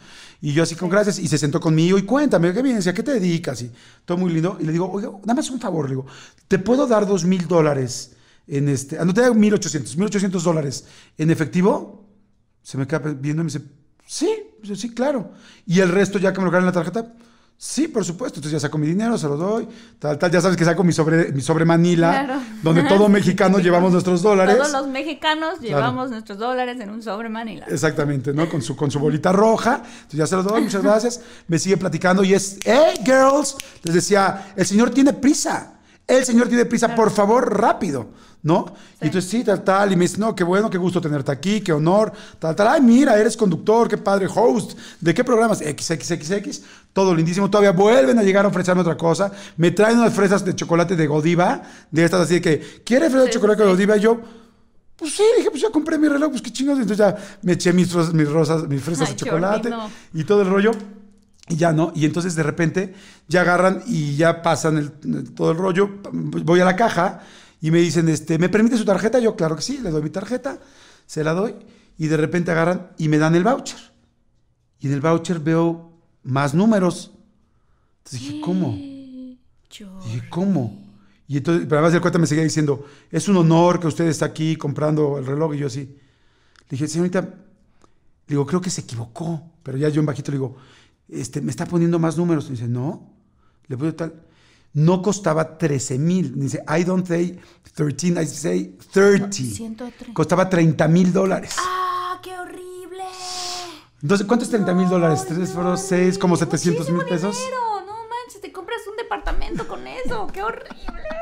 Y yo así con gracias, y se sentó conmigo y cuéntame, qué bien, decía, ¿qué te dedicas? Y todo muy lindo. Y le digo, oiga, dame un favor, le digo, ¿te puedo dar $2,000 en no te da $1,800 en efectivo? Se me queda viendo y me dice, sí, sí, claro. Y el resto ya que me lo ganan en la tarjeta, sí, por supuesto. Entonces ya saco mi dinero, se lo doy, tal. Ya sabes que saco mi sobre Manila, claro, donde todo mexicano llevamos nuestros dólares. Todos los mexicanos llevamos nuestros dólares en un sobre Manila. Exactamente, ¿no? Con su bolita roja. Entonces ya se lo doy, muchas gracias. Me sigue platicando y es, hey, girls, les decía, el señor tiene prisa. El señor tiene prisa, claro, por favor, rápido, ¿no? Sí. Y entonces sí, tal, y me dice, no, qué bueno, qué gusto tenerte aquí, qué honor, tal, ay, mira, eres conductor, qué padre, host, ¿de qué programas? XXXX, todo lindísimo, todavía vuelven a llegar a ofrecerme otra cosa, me traen unas fresas de chocolate de Godiva, de estas así de que, ¿quieres fresas de chocolate de Godiva? Y yo, pues sí, dije, pues ya compré mi reloj, pues qué chingados, entonces ya me eché mis fresas de chocolate y todo el rollo. Y ya, ¿no? Y entonces de repente ya agarran y ya pasan todo el rollo. Voy a la caja y me dicen, ¿me permite su tarjeta? Yo, claro que sí, le doy mi tarjeta, se la doy y de repente agarran y me dan el voucher. Y en el voucher veo más números. Entonces dije, ¿cómo? Dije, ¿cómo? Y entonces, pero además el cuenta me seguía diciendo, es un honor que usted esté aquí comprando el reloj. Y yo así, le dije, señorita, digo, creo que se equivocó. Pero ya yo en bajito le digo, me está poniendo más números. Y dice, no, le puedo tal. No costaba 13,000. Dice, I don't say 13, I say 30. 103. Costaba $30,000. ¡Ah, qué horrible! Entonces, ¿cuánto es $30,000? 3 por 6, como 700,000 pesos. Dinero. No manches, te compras un departamento con eso. ¡Qué horrible!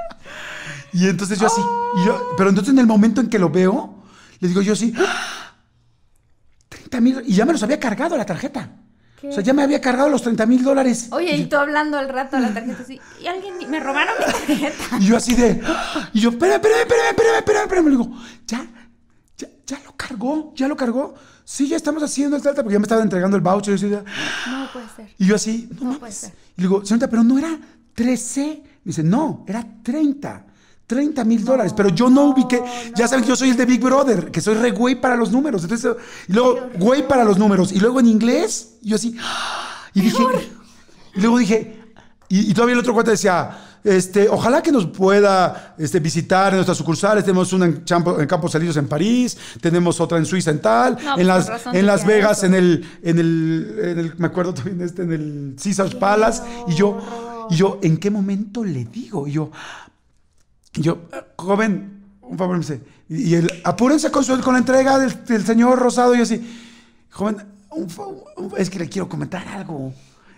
Y entonces yo así, pero entonces en el momento en que lo veo, le digo yo así, 30,000, y ya me los había cargado la tarjeta. ¿Qué? O sea, ya me había cargado los $30,000. Oye, y tú hablando al rato a la tarjeta así, y alguien me robaron mi tarjeta. Y yo así de, y yo, espérame. Le digo, ya lo cargó. Sí, ya estamos haciendo el trata, porque ya me estaba entregando el voucher. Y yo así, no puede ser. Y yo así, no puede ser. Y le digo, señorita, pero no era 13. Me dice, no, era 30,000 pero yo no ubiqué. Ya saben que yo soy el de Big Brother, que soy re güey para los números. Entonces, y luego, güey para los números. Y luego en inglés, yo así. Y dije, y luego dije, y todavía el otro cuate decía, ojalá que nos pueda visitar en nuestras sucursales. Tenemos una en Campos Elíseos en París, tenemos otra en Suiza en tal, no, en Las Vegas, en el, me acuerdo también en el Caesars Palace. Y yo, ¿en qué momento le digo? Y yo, joven, un favor, me dice, y apúrense con la entrega del señor Rosado. Y yo así, joven, es que le quiero comentar algo.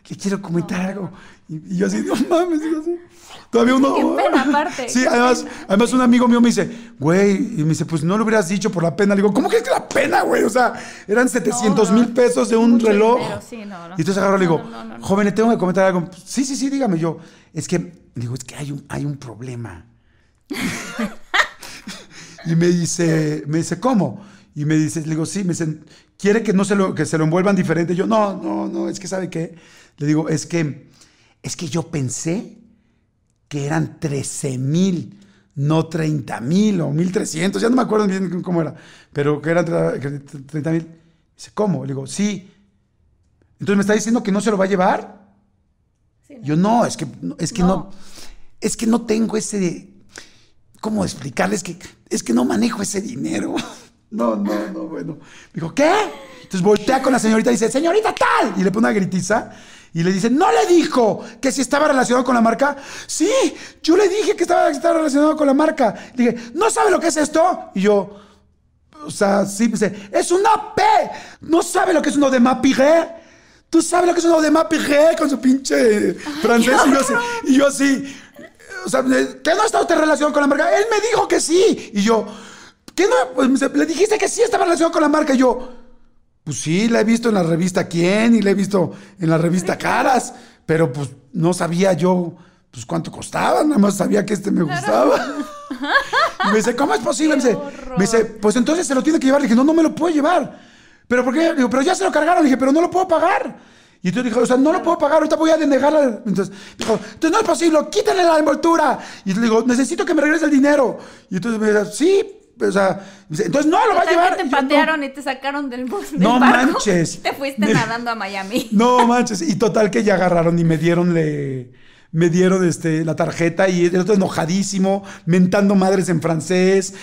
Y yo así, no mames, digo así. Todavía uno. Qué pena, aparte. Sí, además un amigo mío me dice, güey, y me dice, pues no lo hubieras dicho por la pena. Le digo, ¿cómo que es la pena, güey? O sea, eran 700,000 pesos de un reloj. Dinero, sí, no. Y entonces agarro y le digo, joven, le tengo que comentar algo. Sí, dígame. Yo, es que hay un problema. Y me dice, ¿cómo? Y me dice, le digo, sí, me dicen, ¿quiere que se lo envuelvan diferente? Yo, no, es que ¿sabe qué? Le digo, es que yo pensé que eran 13,000, no 30,000 o 1,300, ya no me acuerdo bien cómo era, pero que eran 30,000. Dice, ¿cómo? Le digo, sí. Entonces me está diciendo que no se lo va a llevar. Sí, no. Yo, no, es que no tengo ese, ¿cómo explicarles? Es que no manejo ese dinero. No, bueno. Me dijo, ¿qué? Entonces voltea con la señorita y dice, señorita tal, y le pone una gritiza. Y le dice, ¿no le dijo que si estaba relacionado con la marca? Sí, yo le dije que estaba relacionado con la marca. Le dije, ¿no sabe lo que es esto? Y yo, o sea, sí, dice, es una P. ¿No sabe lo que es uno de Mapiré? ¿Tú sabes lo que es uno de Mapiré? Con su pinche francés. Y yo así, o sea, ¿que no está usted relacionado con la marca? Él me dijo que sí. Y yo, ¿qué no? Pues le dijiste que sí estaba relacionado con la marca. Y yo, pues sí, la he visto en la revista Quién y la he visto en la revista Caras, pero pues no sabía yo pues cuánto costaba, nada más sabía que me gustaba. Y me dice, ¿cómo es posible? Me dice, pues entonces se lo tiene que llevar. Le dije, no me lo puedo llevar. ¿Pero por qué? Le digo, pero ya se lo cargaron. Le dije, pero no lo puedo pagar. Y entonces dijo, o sea, no lo puedo pagar, ahorita voy a denegarla. Entonces dijo, entonces no es posible, quítale la envoltura. Y le digo, necesito que me regrese el dinero. Y entonces me dice, sí, O sea, entonces no lo va a llevar. Que te patearon y te sacaron del bus. No manches. Te fuiste nadando a Miami. No manches. Y total que ya agarraron y me dieron la tarjeta y el otro enojadísimo, mentando madres en francés.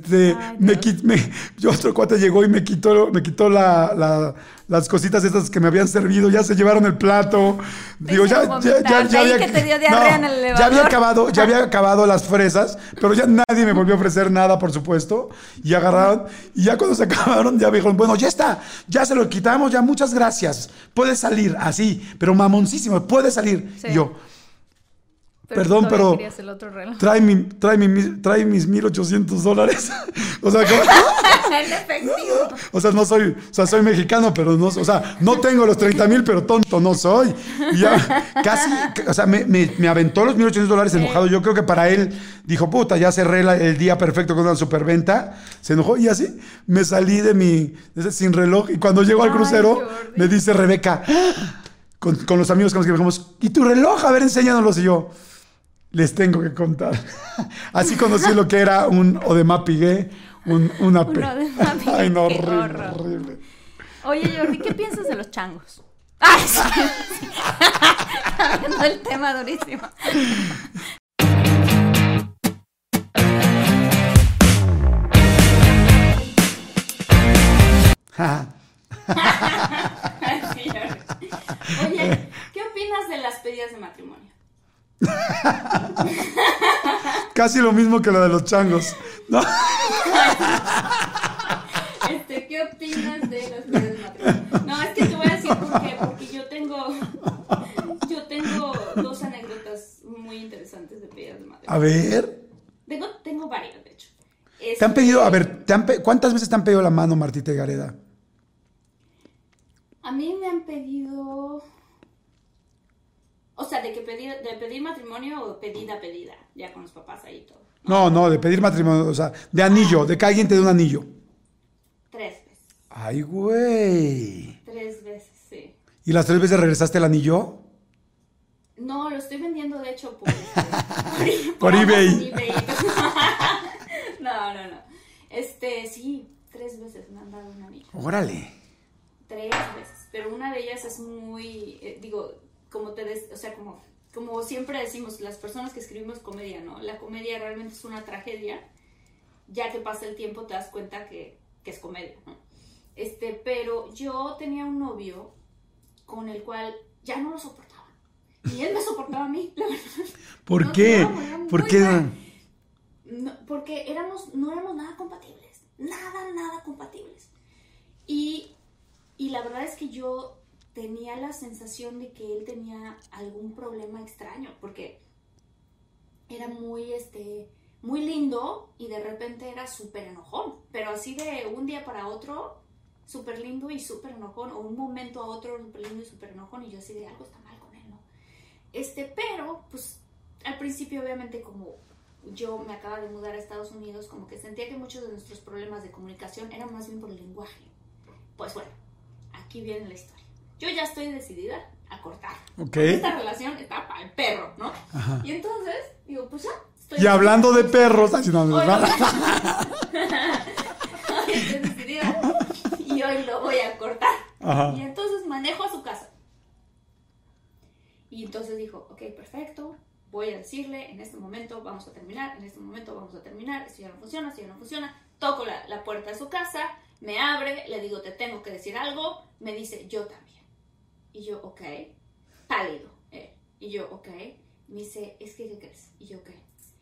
Otro cuate llegó y me quitó las cositas estas que me habían servido, ya se llevaron el plato. Digo, ya había, que te dio diarrea en el elevador. ya había acabado las fresas, pero ya nadie me volvió a ofrecer nada, por supuesto. Y agarraron, y ya cuando se acabaron, ya me dijeron, bueno, ya está, ya se lo quitamos, ya muchas gracias. Puedes salir, así, pero mamoncísimo, puedes salir. Sí. Y yo, perdón, pero trae mis $1,800. O sea, en efectivo. O sea, no soy, o sea, soy mexicano, pero no, o sea, no tengo los 30,000, pero tonto no soy. Y ya casi, o sea, me aventó los $1,800 enojado. Yo creo que para él dijo, puta, ya cerré el día perfecto con una superventa. Se enojó y así me salí de sin reloj. Y cuando llego al crucero, me dice Rebeca, con los amigos con los que viajamos, ¿y tu reloj? A ver, enséñanoslos. Y yo, les tengo que contar. Así conocí lo que era un Audemars Piguet, una P. Ay, no, horrible. Oye, Jordi, ¿qué piensas de los changos? ¡Ay, sí! Hablando del tema durísimo. Oye, ¿qué opinas de las pedidas de matrimonio? Casi lo mismo que lo de los changos, ¿no? ¿Qué opinas de las pedidas de matrimonio? No, es que te voy a decir por qué. Porque yo tengo 2 anécdotas muy interesantes de pedidas de matrimonio. A ver. Tengo varias, de hecho. ¿Te han pedido, cuántas veces te han pedido la mano, Martita y Gareda? A mí me han pedido... O sea, de pedir matrimonio o pedida, ya con los papás ahí y todo. No, de pedir matrimonio, o sea, de anillo, de que alguien te dé un anillo. 3 veces. Ay, güey. 3 veces, sí. ¿Y las 3 veces regresaste el anillo? No, lo estoy vendiendo de hecho por eBay. No. Sí, 3 veces me han dado un anillo. Órale. 3 veces, pero una de ellas es muy, como siempre decimos, las personas que escribimos comedia, ¿no? La comedia realmente es una tragedia. Ya que pasa el tiempo te das cuenta que es comedia, ¿no? Pero yo tenía un novio con el cual ya no lo soportaba. Y él me soportaba a mí, la verdad. ¿Por qué? ¿Por qué? No, porque no éramos nada compatibles. Nada compatibles. Y la verdad es que yo tenía la sensación de que él tenía algún problema extraño, porque era muy lindo y de repente era súper enojón, pero así de un día para otro, súper lindo y súper enojón, o un momento a otro súper lindo y súper enojón, y yo así de algo está mal con él, ¿no? Pero, pues, al principio obviamente como yo me acaba de mudar a Estados Unidos, como que sentía que muchos de nuestros problemas de comunicación eran más bien por el lenguaje. Pues bueno, aquí viene la historia. Yo ya estoy decidida a cortar. Okay. Esta relación está para el perro, ¿no? Ajá. Y entonces, digo, pues ya, y hablando de perros, estoy decidida y hoy lo voy a cortar. Ajá. Y entonces manejo a su casa. Y entonces dijo, ok, perfecto, voy a decirle, en este momento vamos a terminar, esto ya no funciona. Toco la puerta de su casa, me abre, le digo, te tengo que decir algo, me dice, yo también. Y yo, ok, pálido. Y yo, ok. Me dice, es que, ¿qué crees? Y yo, ok.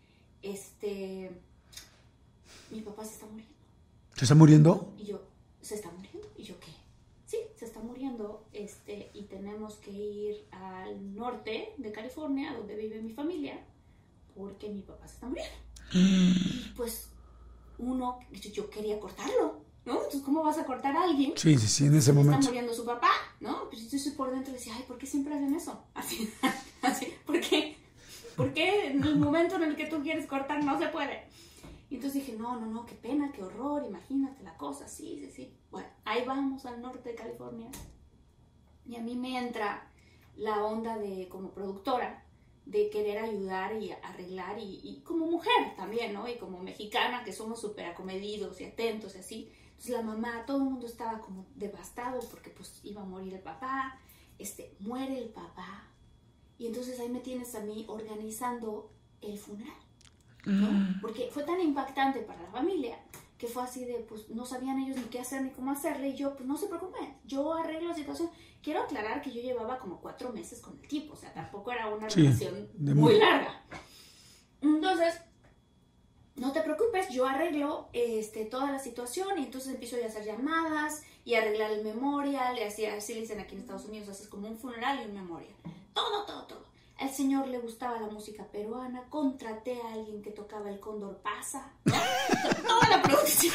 Mi papá se está muriendo. ¿Se está muriendo? Y yo, ¿se está muriendo? Y yo, ¿qué? Sí, se está muriendo, y tenemos que ir al norte de California, donde vive mi familia, porque mi papá se está muriendo. Y pues, yo quería cortarlo, ¿no? Entonces, ¿cómo vas a cortar a alguien? Sí, en ese momento. Está muriendo su papá, ¿no? Pues entonces por dentro decía, ay, ¿por qué siempre hacen eso? Así, ¿por qué? ¿Por qué en el momento en el que tú quieres cortar no se puede? Y entonces dije, no, qué pena, qué horror, imagínate la cosa, sí. Bueno, ahí vamos al norte de California. Y a mí me entra la onda de, como productora, de querer ayudar y arreglar y como mujer también, ¿no? Y como mexicana, que somos súper acomedidos y atentos y así. Entonces la mamá, todo el mundo estaba como devastado porque pues iba a morir el papá, muere el papá. Y entonces ahí me tienes a mí organizando el funeral, ¿no? Porque fue tan impactante para la familia que fue así de, pues no sabían ellos ni qué hacer ni cómo hacerle. Y yo, pues no se preocupen, yo arreglo la situación. Quiero aclarar que yo llevaba como 4 meses con el tipo, o sea, tampoco era una relación muy larga. Entonces, no te preocupes, yo arreglo toda la situación y entonces empiezo a hacer llamadas y arreglar el memorial y así le dicen aquí en Estados Unidos, haces como un funeral y un memorial. Todo. Al señor le gustaba la música peruana, contraté a alguien que tocaba el cóndor pasa, ¿no? Toda la producción.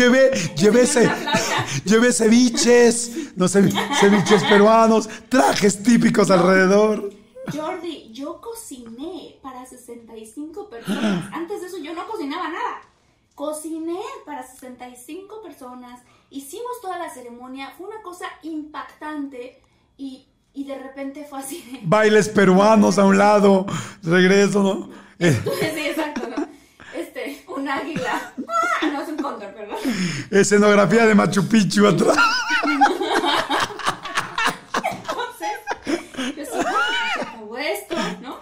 Llevé ceviches, no sé, ceviches peruanos, trajes típicos alrededor. Jordi, yo cociné para 65 personas. Antes de eso yo no cocinaba nada. Cociné para 65 personas. Hicimos toda la ceremonia. Fue una cosa impactante y de repente fue así de... Bailes peruanos a un lado, regreso, ¿no? Sí, exacto, ¿no? Un águila. No, es un cóndor, perdón. Escenografía de Machu Picchu atrás. Entonces, yo sí, se acabó esto, ¿no?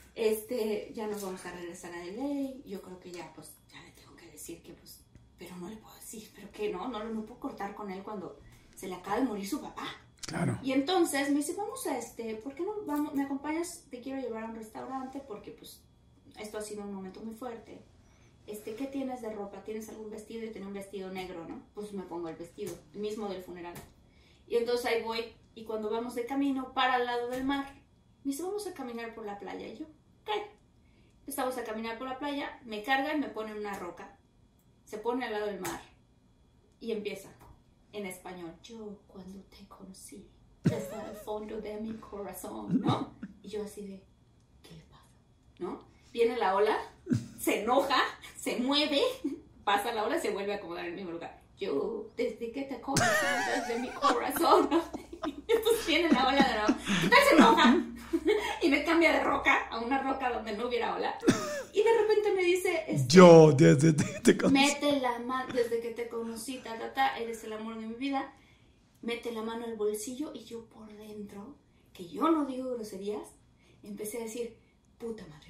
Ya nos vamos a regresar a LA. Yo creo que ya, pues, ya le tengo que decir que, pues, pero no le puedo decir, pero que no puedo cortar con él cuando se le acaba de morir su papá. Claro. Y entonces me dice, vamos a ¿por qué no vamos, me acompañas? Te quiero llevar a un restaurante porque pues esto ha sido un momento muy fuerte. ¿Qué tienes de ropa? ¿Tienes algún vestido? Y tenía un vestido negro, ¿no? Pues me pongo el vestido, el mismo del funeral. Y entonces ahí voy y cuando vamos de camino para al lado del mar, me dice, vamos a caminar por la playa. Y yo, ¿qué? Empezamos a caminar por la playa, me carga y me pone en una roca. Se pone al lado del mar y empieza. En español, yo cuando te conocí desde el fondo de mi corazón, ¿no? Y yo así de, ¿qué le pasa? ¿No? Viene la ola, se enoja, se mueve, pasa la ola y se vuelve a acomodar en el mismo lugar. Yo, desde que te conocí desde mi corazón, ¿no? Y entonces viene la ola de nuevo, ¿qué tal se enoja? Y me cambia de roca a una roca donde no hubiera ola. Y de repente me dice, yo desde que te conocí. Mete la mano, desde que te conocí, eres el amor de mi vida. Mete la mano al bolsillo y yo por dentro, que yo no digo groserías, empecé a decir, puta madre,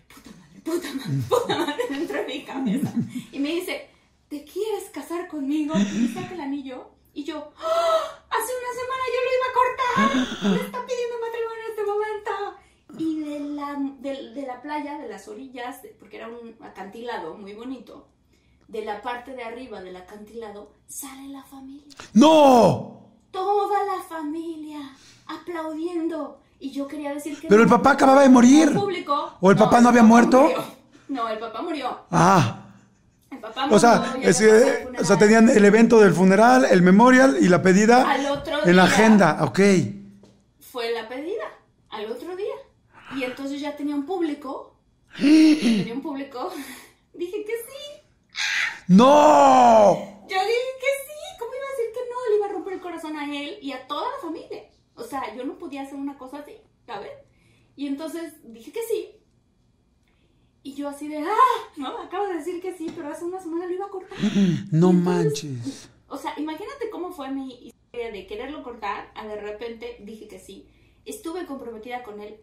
dentro de mi cabeza. Y me dice, ¿te quieres casar conmigo? Y saca el anillo. Y yo, ¡oh! Hace una semana yo lo iba a cortar. Me está pidiendo matrimonio en este momento. Y de la playa, de las orillas, porque era un acantilado muy bonito, de la parte de arriba del acantilado, sale la familia. ¡No! Toda la familia aplaudiendo. Y yo quería decir que... Pero el papá acababa de morir. Público. ¿O el papá no había muerto? Murió. No, el papá murió. El papá murió. O sea, tenían el evento del funeral, el memorial y la pedida al otro en la día. agenda. Ok. Fue la pedida al otro día. Y entonces ya tenía un público. Dije que sí. ¡No! Yo dije que sí. ¿Cómo iba a decir que no? Le iba a romper el corazón a él y a toda la familia. O sea, yo no podía hacer una cosa así, ¿sabes? Y entonces dije que sí. Y yo así de, no, acabo de decir que sí, pero hace una semana lo iba a cortar. No entonces, manches. O sea, imagínate cómo fue mi historia de quererlo cortar, a de repente dije que sí. Estuve comprometida con él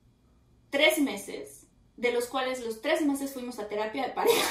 3 meses, de los cuales los 3 meses fuimos a terapia de pareja.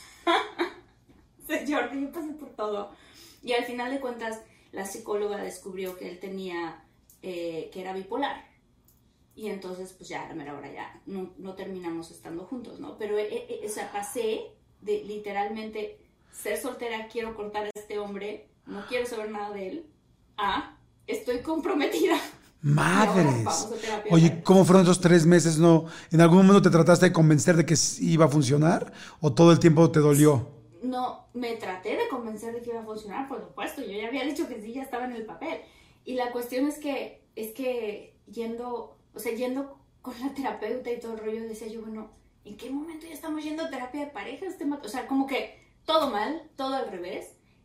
Señor, yo pasé por todo. Y al final de cuentas, la psicóloga descubrió que él tenía, que era bipolar. Y entonces, pues ya, a la mera hora ya no terminamos estando juntos, ¿no? Pero, o sea, pasé de literalmente ser soltera, quiero cortar a este hombre, no quiero saber nada de él, a estoy comprometida. ¡Madres! Oye, ¿cómo fueron esos 3 meses? ¿No? ¿En algún momento te trataste de convencer de que iba a funcionar? ¿O todo el tiempo te dolió? No, me traté de convencer de que iba a funcionar, por supuesto. Yo ya había dicho que sí, ya estaba en el papel. Y la cuestión es que yendo con la terapeuta y todo el rollo, decía yo, bueno, ¿en qué momento ya estamos yendo a terapia de pareja? O sea, como que todo mal, todo al revés.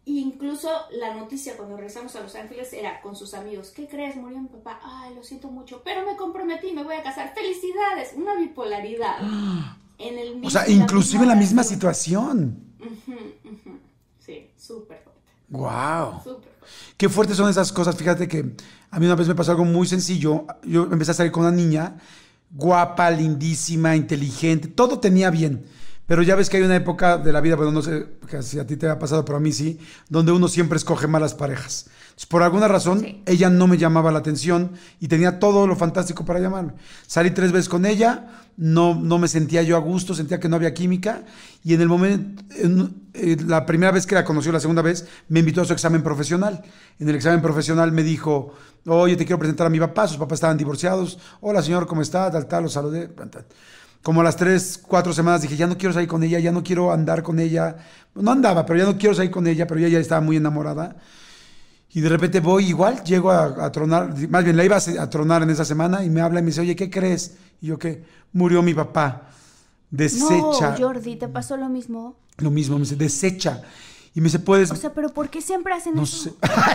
incluso la noticia cuando regresamos a Los Ángeles era con sus amigos. ¿Qué crees? Murió mi papá. Ay, lo siento mucho, pero me comprometí, me voy a casar. ¡Felicidades! Una bipolaridad. En el mismo, o sea, inclusive en la misma situación. Sí, súper fuerte. Wow. Súper fuerte. Qué fuertes son esas cosas. Fíjate que a mí una vez me pasó algo muy sencillo. Yo empecé a salir con una niña guapa, lindísima, inteligente, todo tenía bien. Pero ya ves que hay una época de la vida, bueno, no sé si a ti te ha pasado, pero a mí sí, donde uno siempre escoge malas parejas. Entonces, por alguna razón, sí, ella no me llamaba la atención y tenía todo lo fantástico para llamarme. Salí 3 veces con ella, no me sentía yo a gusto, sentía que no había química, y en el momento, la primera vez que la conoció, la segunda vez, me invitó a su examen profesional. En el examen profesional me dijo, oye, te quiero presentar a mi papá, sus papás estaban divorciados. Hola, señor, ¿cómo está? Tal, lo saludé. Como a las 3, 4 semanas dije, ya no quiero salir con ella, ya no quiero andar con ella. No andaba, pero ya no quiero salir con ella, pero ella ya estaba muy enamorada. Y de repente voy, igual, llego a tronar, más bien la iba a tronar en esa semana, y me habla y me dice, oye, ¿qué crees? Y yo, ¿qué? Murió mi papá. Desecha. No, Jordi, ¿te pasó lo mismo? Lo mismo, me dice, desecha. Y me dice, puedes... O sea, ¿pero por qué siempre hacen no eso? Sé.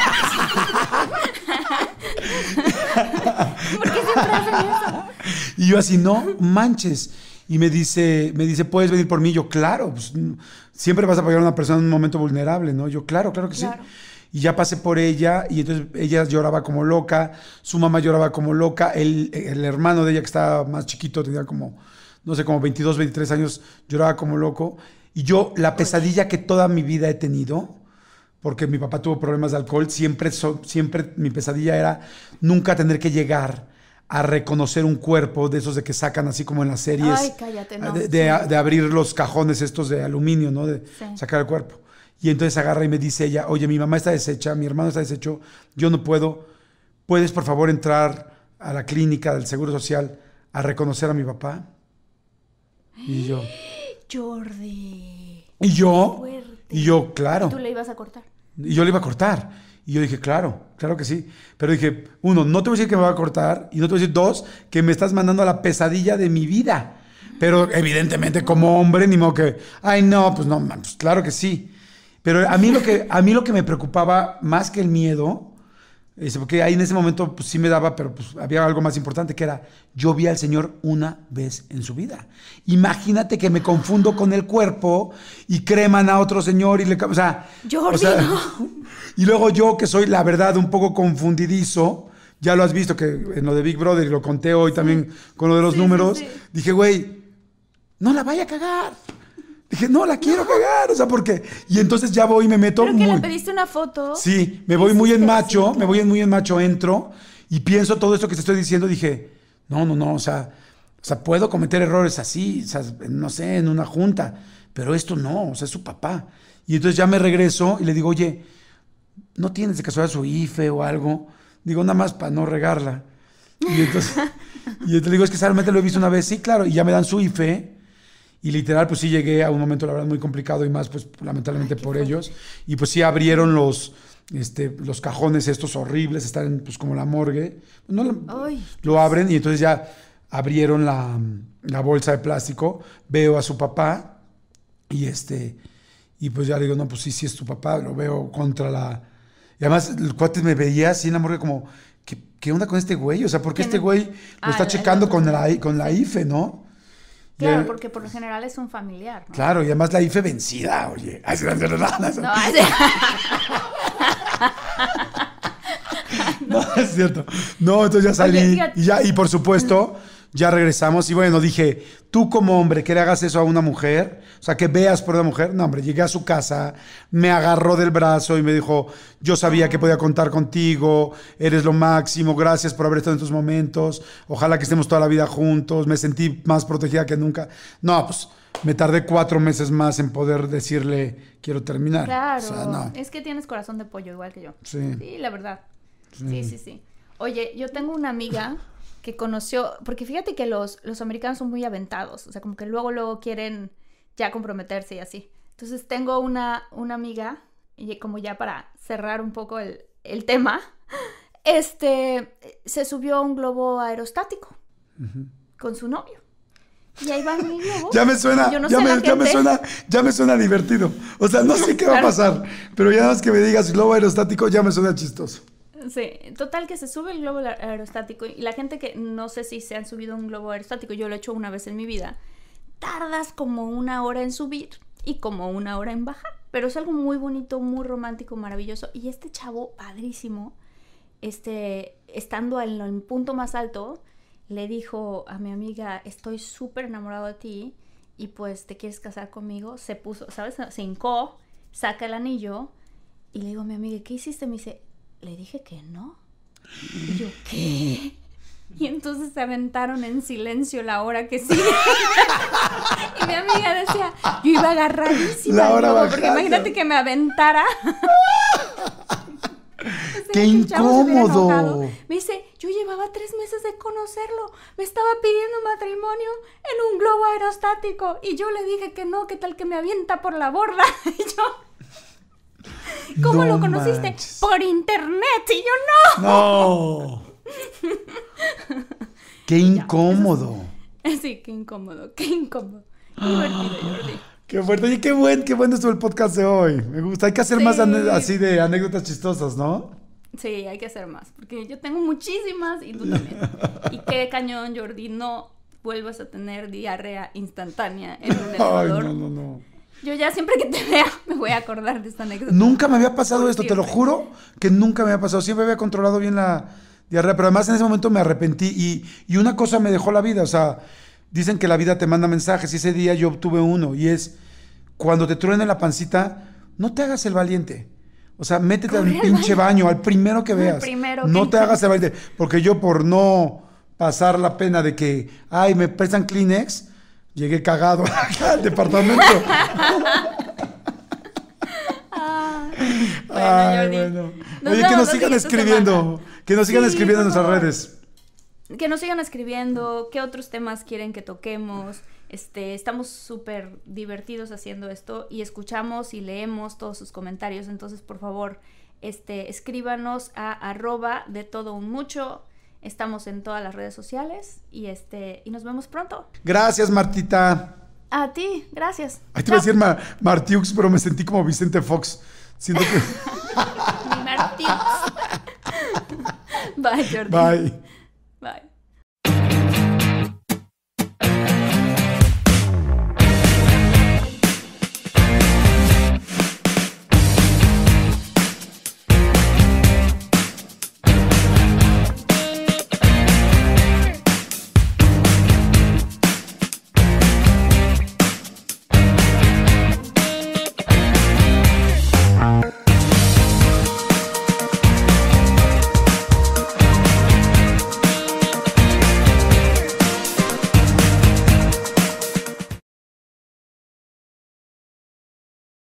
¿Por qué siempre hacen eso? Y yo así, no manches. Y me dice, ¿puedes venir por mí? Yo, claro, pues, siempre vas a apoyar a una persona en un momento vulnerable, ¿no? Yo, claro que sí. Y ya pasé por ella, y entonces ella lloraba como loca, su mamá lloraba como loca, el hermano de ella, que estaba más chiquito, tenía como, no sé, como 22, 23 años, lloraba como loco. Y yo, la pesadilla que toda mi vida he tenido, porque mi papá tuvo problemas de alcohol, siempre mi pesadilla era nunca tener que llegar a reconocer un cuerpo de esos de que sacan así como en las series. Ay, cállate, no. De abrir los cajones estos de aluminio, ¿no? De sacar el cuerpo. Y entonces agarra y me dice ella, oye, mi mamá está deshecha, mi hermano está deshecho, yo no puedo. ¿Puedes, por favor, entrar a la clínica del Seguro Social a reconocer a mi papá? Y yo... Jordi. Y yo, claro. ¿Tú le ibas a cortar? Y yo le iba a cortar. Y yo dije, claro que sí. Pero dije, 1, no te voy a decir que me va a cortar. Y no te voy a decir, 2, que me estás mandando a la pesadilla de mi vida. Pero evidentemente como hombre, ni modo que, ay no, pues no, pues claro que sí. Pero a mí lo que me preocupaba más que el miedo, porque ahí en ese momento pues sí me daba, pero pues había algo más importante, que era, yo vi al Señor una vez en su vida. Imagínate que me confundo con el cuerpo y creman a otro señor y o sea, Jordi, no. Y luego yo, que soy la verdad un poco confundidizo, ya lo has visto que en lo de Big Brother, y lo conté hoy también con lo de los números, dije, güey, no la vaya a cagar. Dije, no, la quiero cagar, o sea, porque... Y entonces ya voy y me meto... ¿Pero que le pediste una foto? Sí, me voy muy en macho, entro y pienso todo esto que te estoy diciendo, dije, no, o sea, puedo cometer errores así, o sea, no sé, en una junta, pero esto no, o sea, es su papá. Y entonces ya me regreso y le digo, oye, ¿no tienes de casualidad su IFE o algo? Digo, nada más para no regarla. Y entonces le digo, es que solamente lo he visto una vez, sí, claro, y ya me dan su IFE. Y literal, pues sí llegué a un momento, la verdad, muy complicado, y más, pues, lamentablemente por ellos. Y pues sí abrieron los cajones estos horribles, están pues como la morgue. Lo abren y entonces ya abrieron la bolsa de plástico, veo a su papá y pues ya le digo, no, pues sí es tu papá, lo veo contra la... Y además el cuate me veía así en la morgue como, ¿qué onda con este güey? O sea, ¿por qué este güey lo está checando con la IFE, no? Claro, porque por lo general es un familiar, ¿no? Claro, y además la IFE vencida, oye. No, es cierto. No, entonces ya salí. Oye, y por supuesto, ya regresamos. Y bueno, dije, tú como hombre, que le hagas eso a una mujer, o sea, que veas por una mujer. No, hombre, llegué a su casa, me agarró del brazo y me dijo, yo sabía que podía contar contigo, eres lo máximo, gracias por haber estado en tus momentos, ojalá que estemos toda la vida juntos, me sentí más protegida que nunca. No, pues me tardé 4 meses más en poder decirle, quiero terminar. Claro, o sea, no. Es que tienes corazón de pollo igual que yo. Sí, la verdad. Sí. Oye, yo tengo una amiga que conoció, porque fíjate que los americanos son muy aventados, o sea, como que luego quieren ya comprometerse y así. Entonces tengo una amiga, y como ya para cerrar un poco el tema, se subió a un globo aerostático con su novio. Y ahí va mi globo. Ya me suena, Yo no ya, sé la ya me gente. ya me suena divertido. O sea, no sé qué va a pasar, pero ya más que me digas globo aerostático, ya me suena chistoso. Sí, total que se sube el globo aerostático y la gente que no sé si se han subido un globo aerostático, yo lo he hecho una vez en mi vida, tardas como 1 hora en subir y como 1 hora en bajar, pero es algo muy bonito, muy romántico, maravilloso. Y este chavo, padrísimo, estando en el punto más alto, le dijo a mi amiga, estoy súper enamorado de ti y pues te quieres casar conmigo. Se puso, ¿sabes? Se hincó, saca el anillo y le digo a mi amiga, ¿qué hiciste? Me dice, le dije que no. Y yo, ¿qué? Y entonces se aventaron en silencio la hora que sigue. Y mi amiga decía, yo iba agarradísima. La hora porque bajando. imagínate que me aventara. ¡Qué incómodo! Me dice, yo llevaba 3 meses de conocerlo. Me estaba pidiendo matrimonio en un globo aerostático. Y yo le dije que no, ¿qué tal que me avienta por la borda? Y yo, ¿cómo No lo conociste? manches. Por internet. Y yo, no. ¡No! ¡Qué incómodo! Sí, qué incómodo, qué incómodo. Qué divertido, Jordi. ¡Qué fuerte! Oye, qué bueno estuvo el podcast de hoy. Me gusta. Hay que hacer más así de anécdotas chistosas, ¿no? Sí, hay que hacer más, porque yo tengo muchísimas y tú también. Y qué cañón, Jordi, no vuelvas a tener diarrea instantánea en un elevador. Ay, no. Yo ya siempre que te vea me voy a acordar de esta anécdota. Nunca me había pasado esto, te lo juro que nunca me había pasado. Siempre había controlado bien la diarrea, pero además en ese momento me arrepentí y una cosa me dejó la vida. O sea, dicen que la vida te manda mensajes y ese día yo obtuve uno y es cuando te truene la pancita, no te hagas el valiente. O sea, métete al pinche baño, al primero que veas. No te hagas el valiente. Porque yo por no pasar la pena de que, ay, me prestan Kleenex, llegué cagado al departamento. Bueno. Oye, que nos sigan escribiendo. Que nos sigan escribiendo en nuestras redes. Que nos sigan escribiendo qué otros temas quieren que toquemos. Estamos súper divertidos haciendo esto y escuchamos y leemos todos sus comentarios. Entonces, por favor, escríbanos a @detodounmucho. Estamos en todas las redes sociales y nos vemos pronto. Gracias, Martita. A ti, gracias. Ahí te iba a decir Martiux, pero me sentí como Vicente Fox. Siento que... Mi Martiux. Bye, Jordi. Bye. Bye.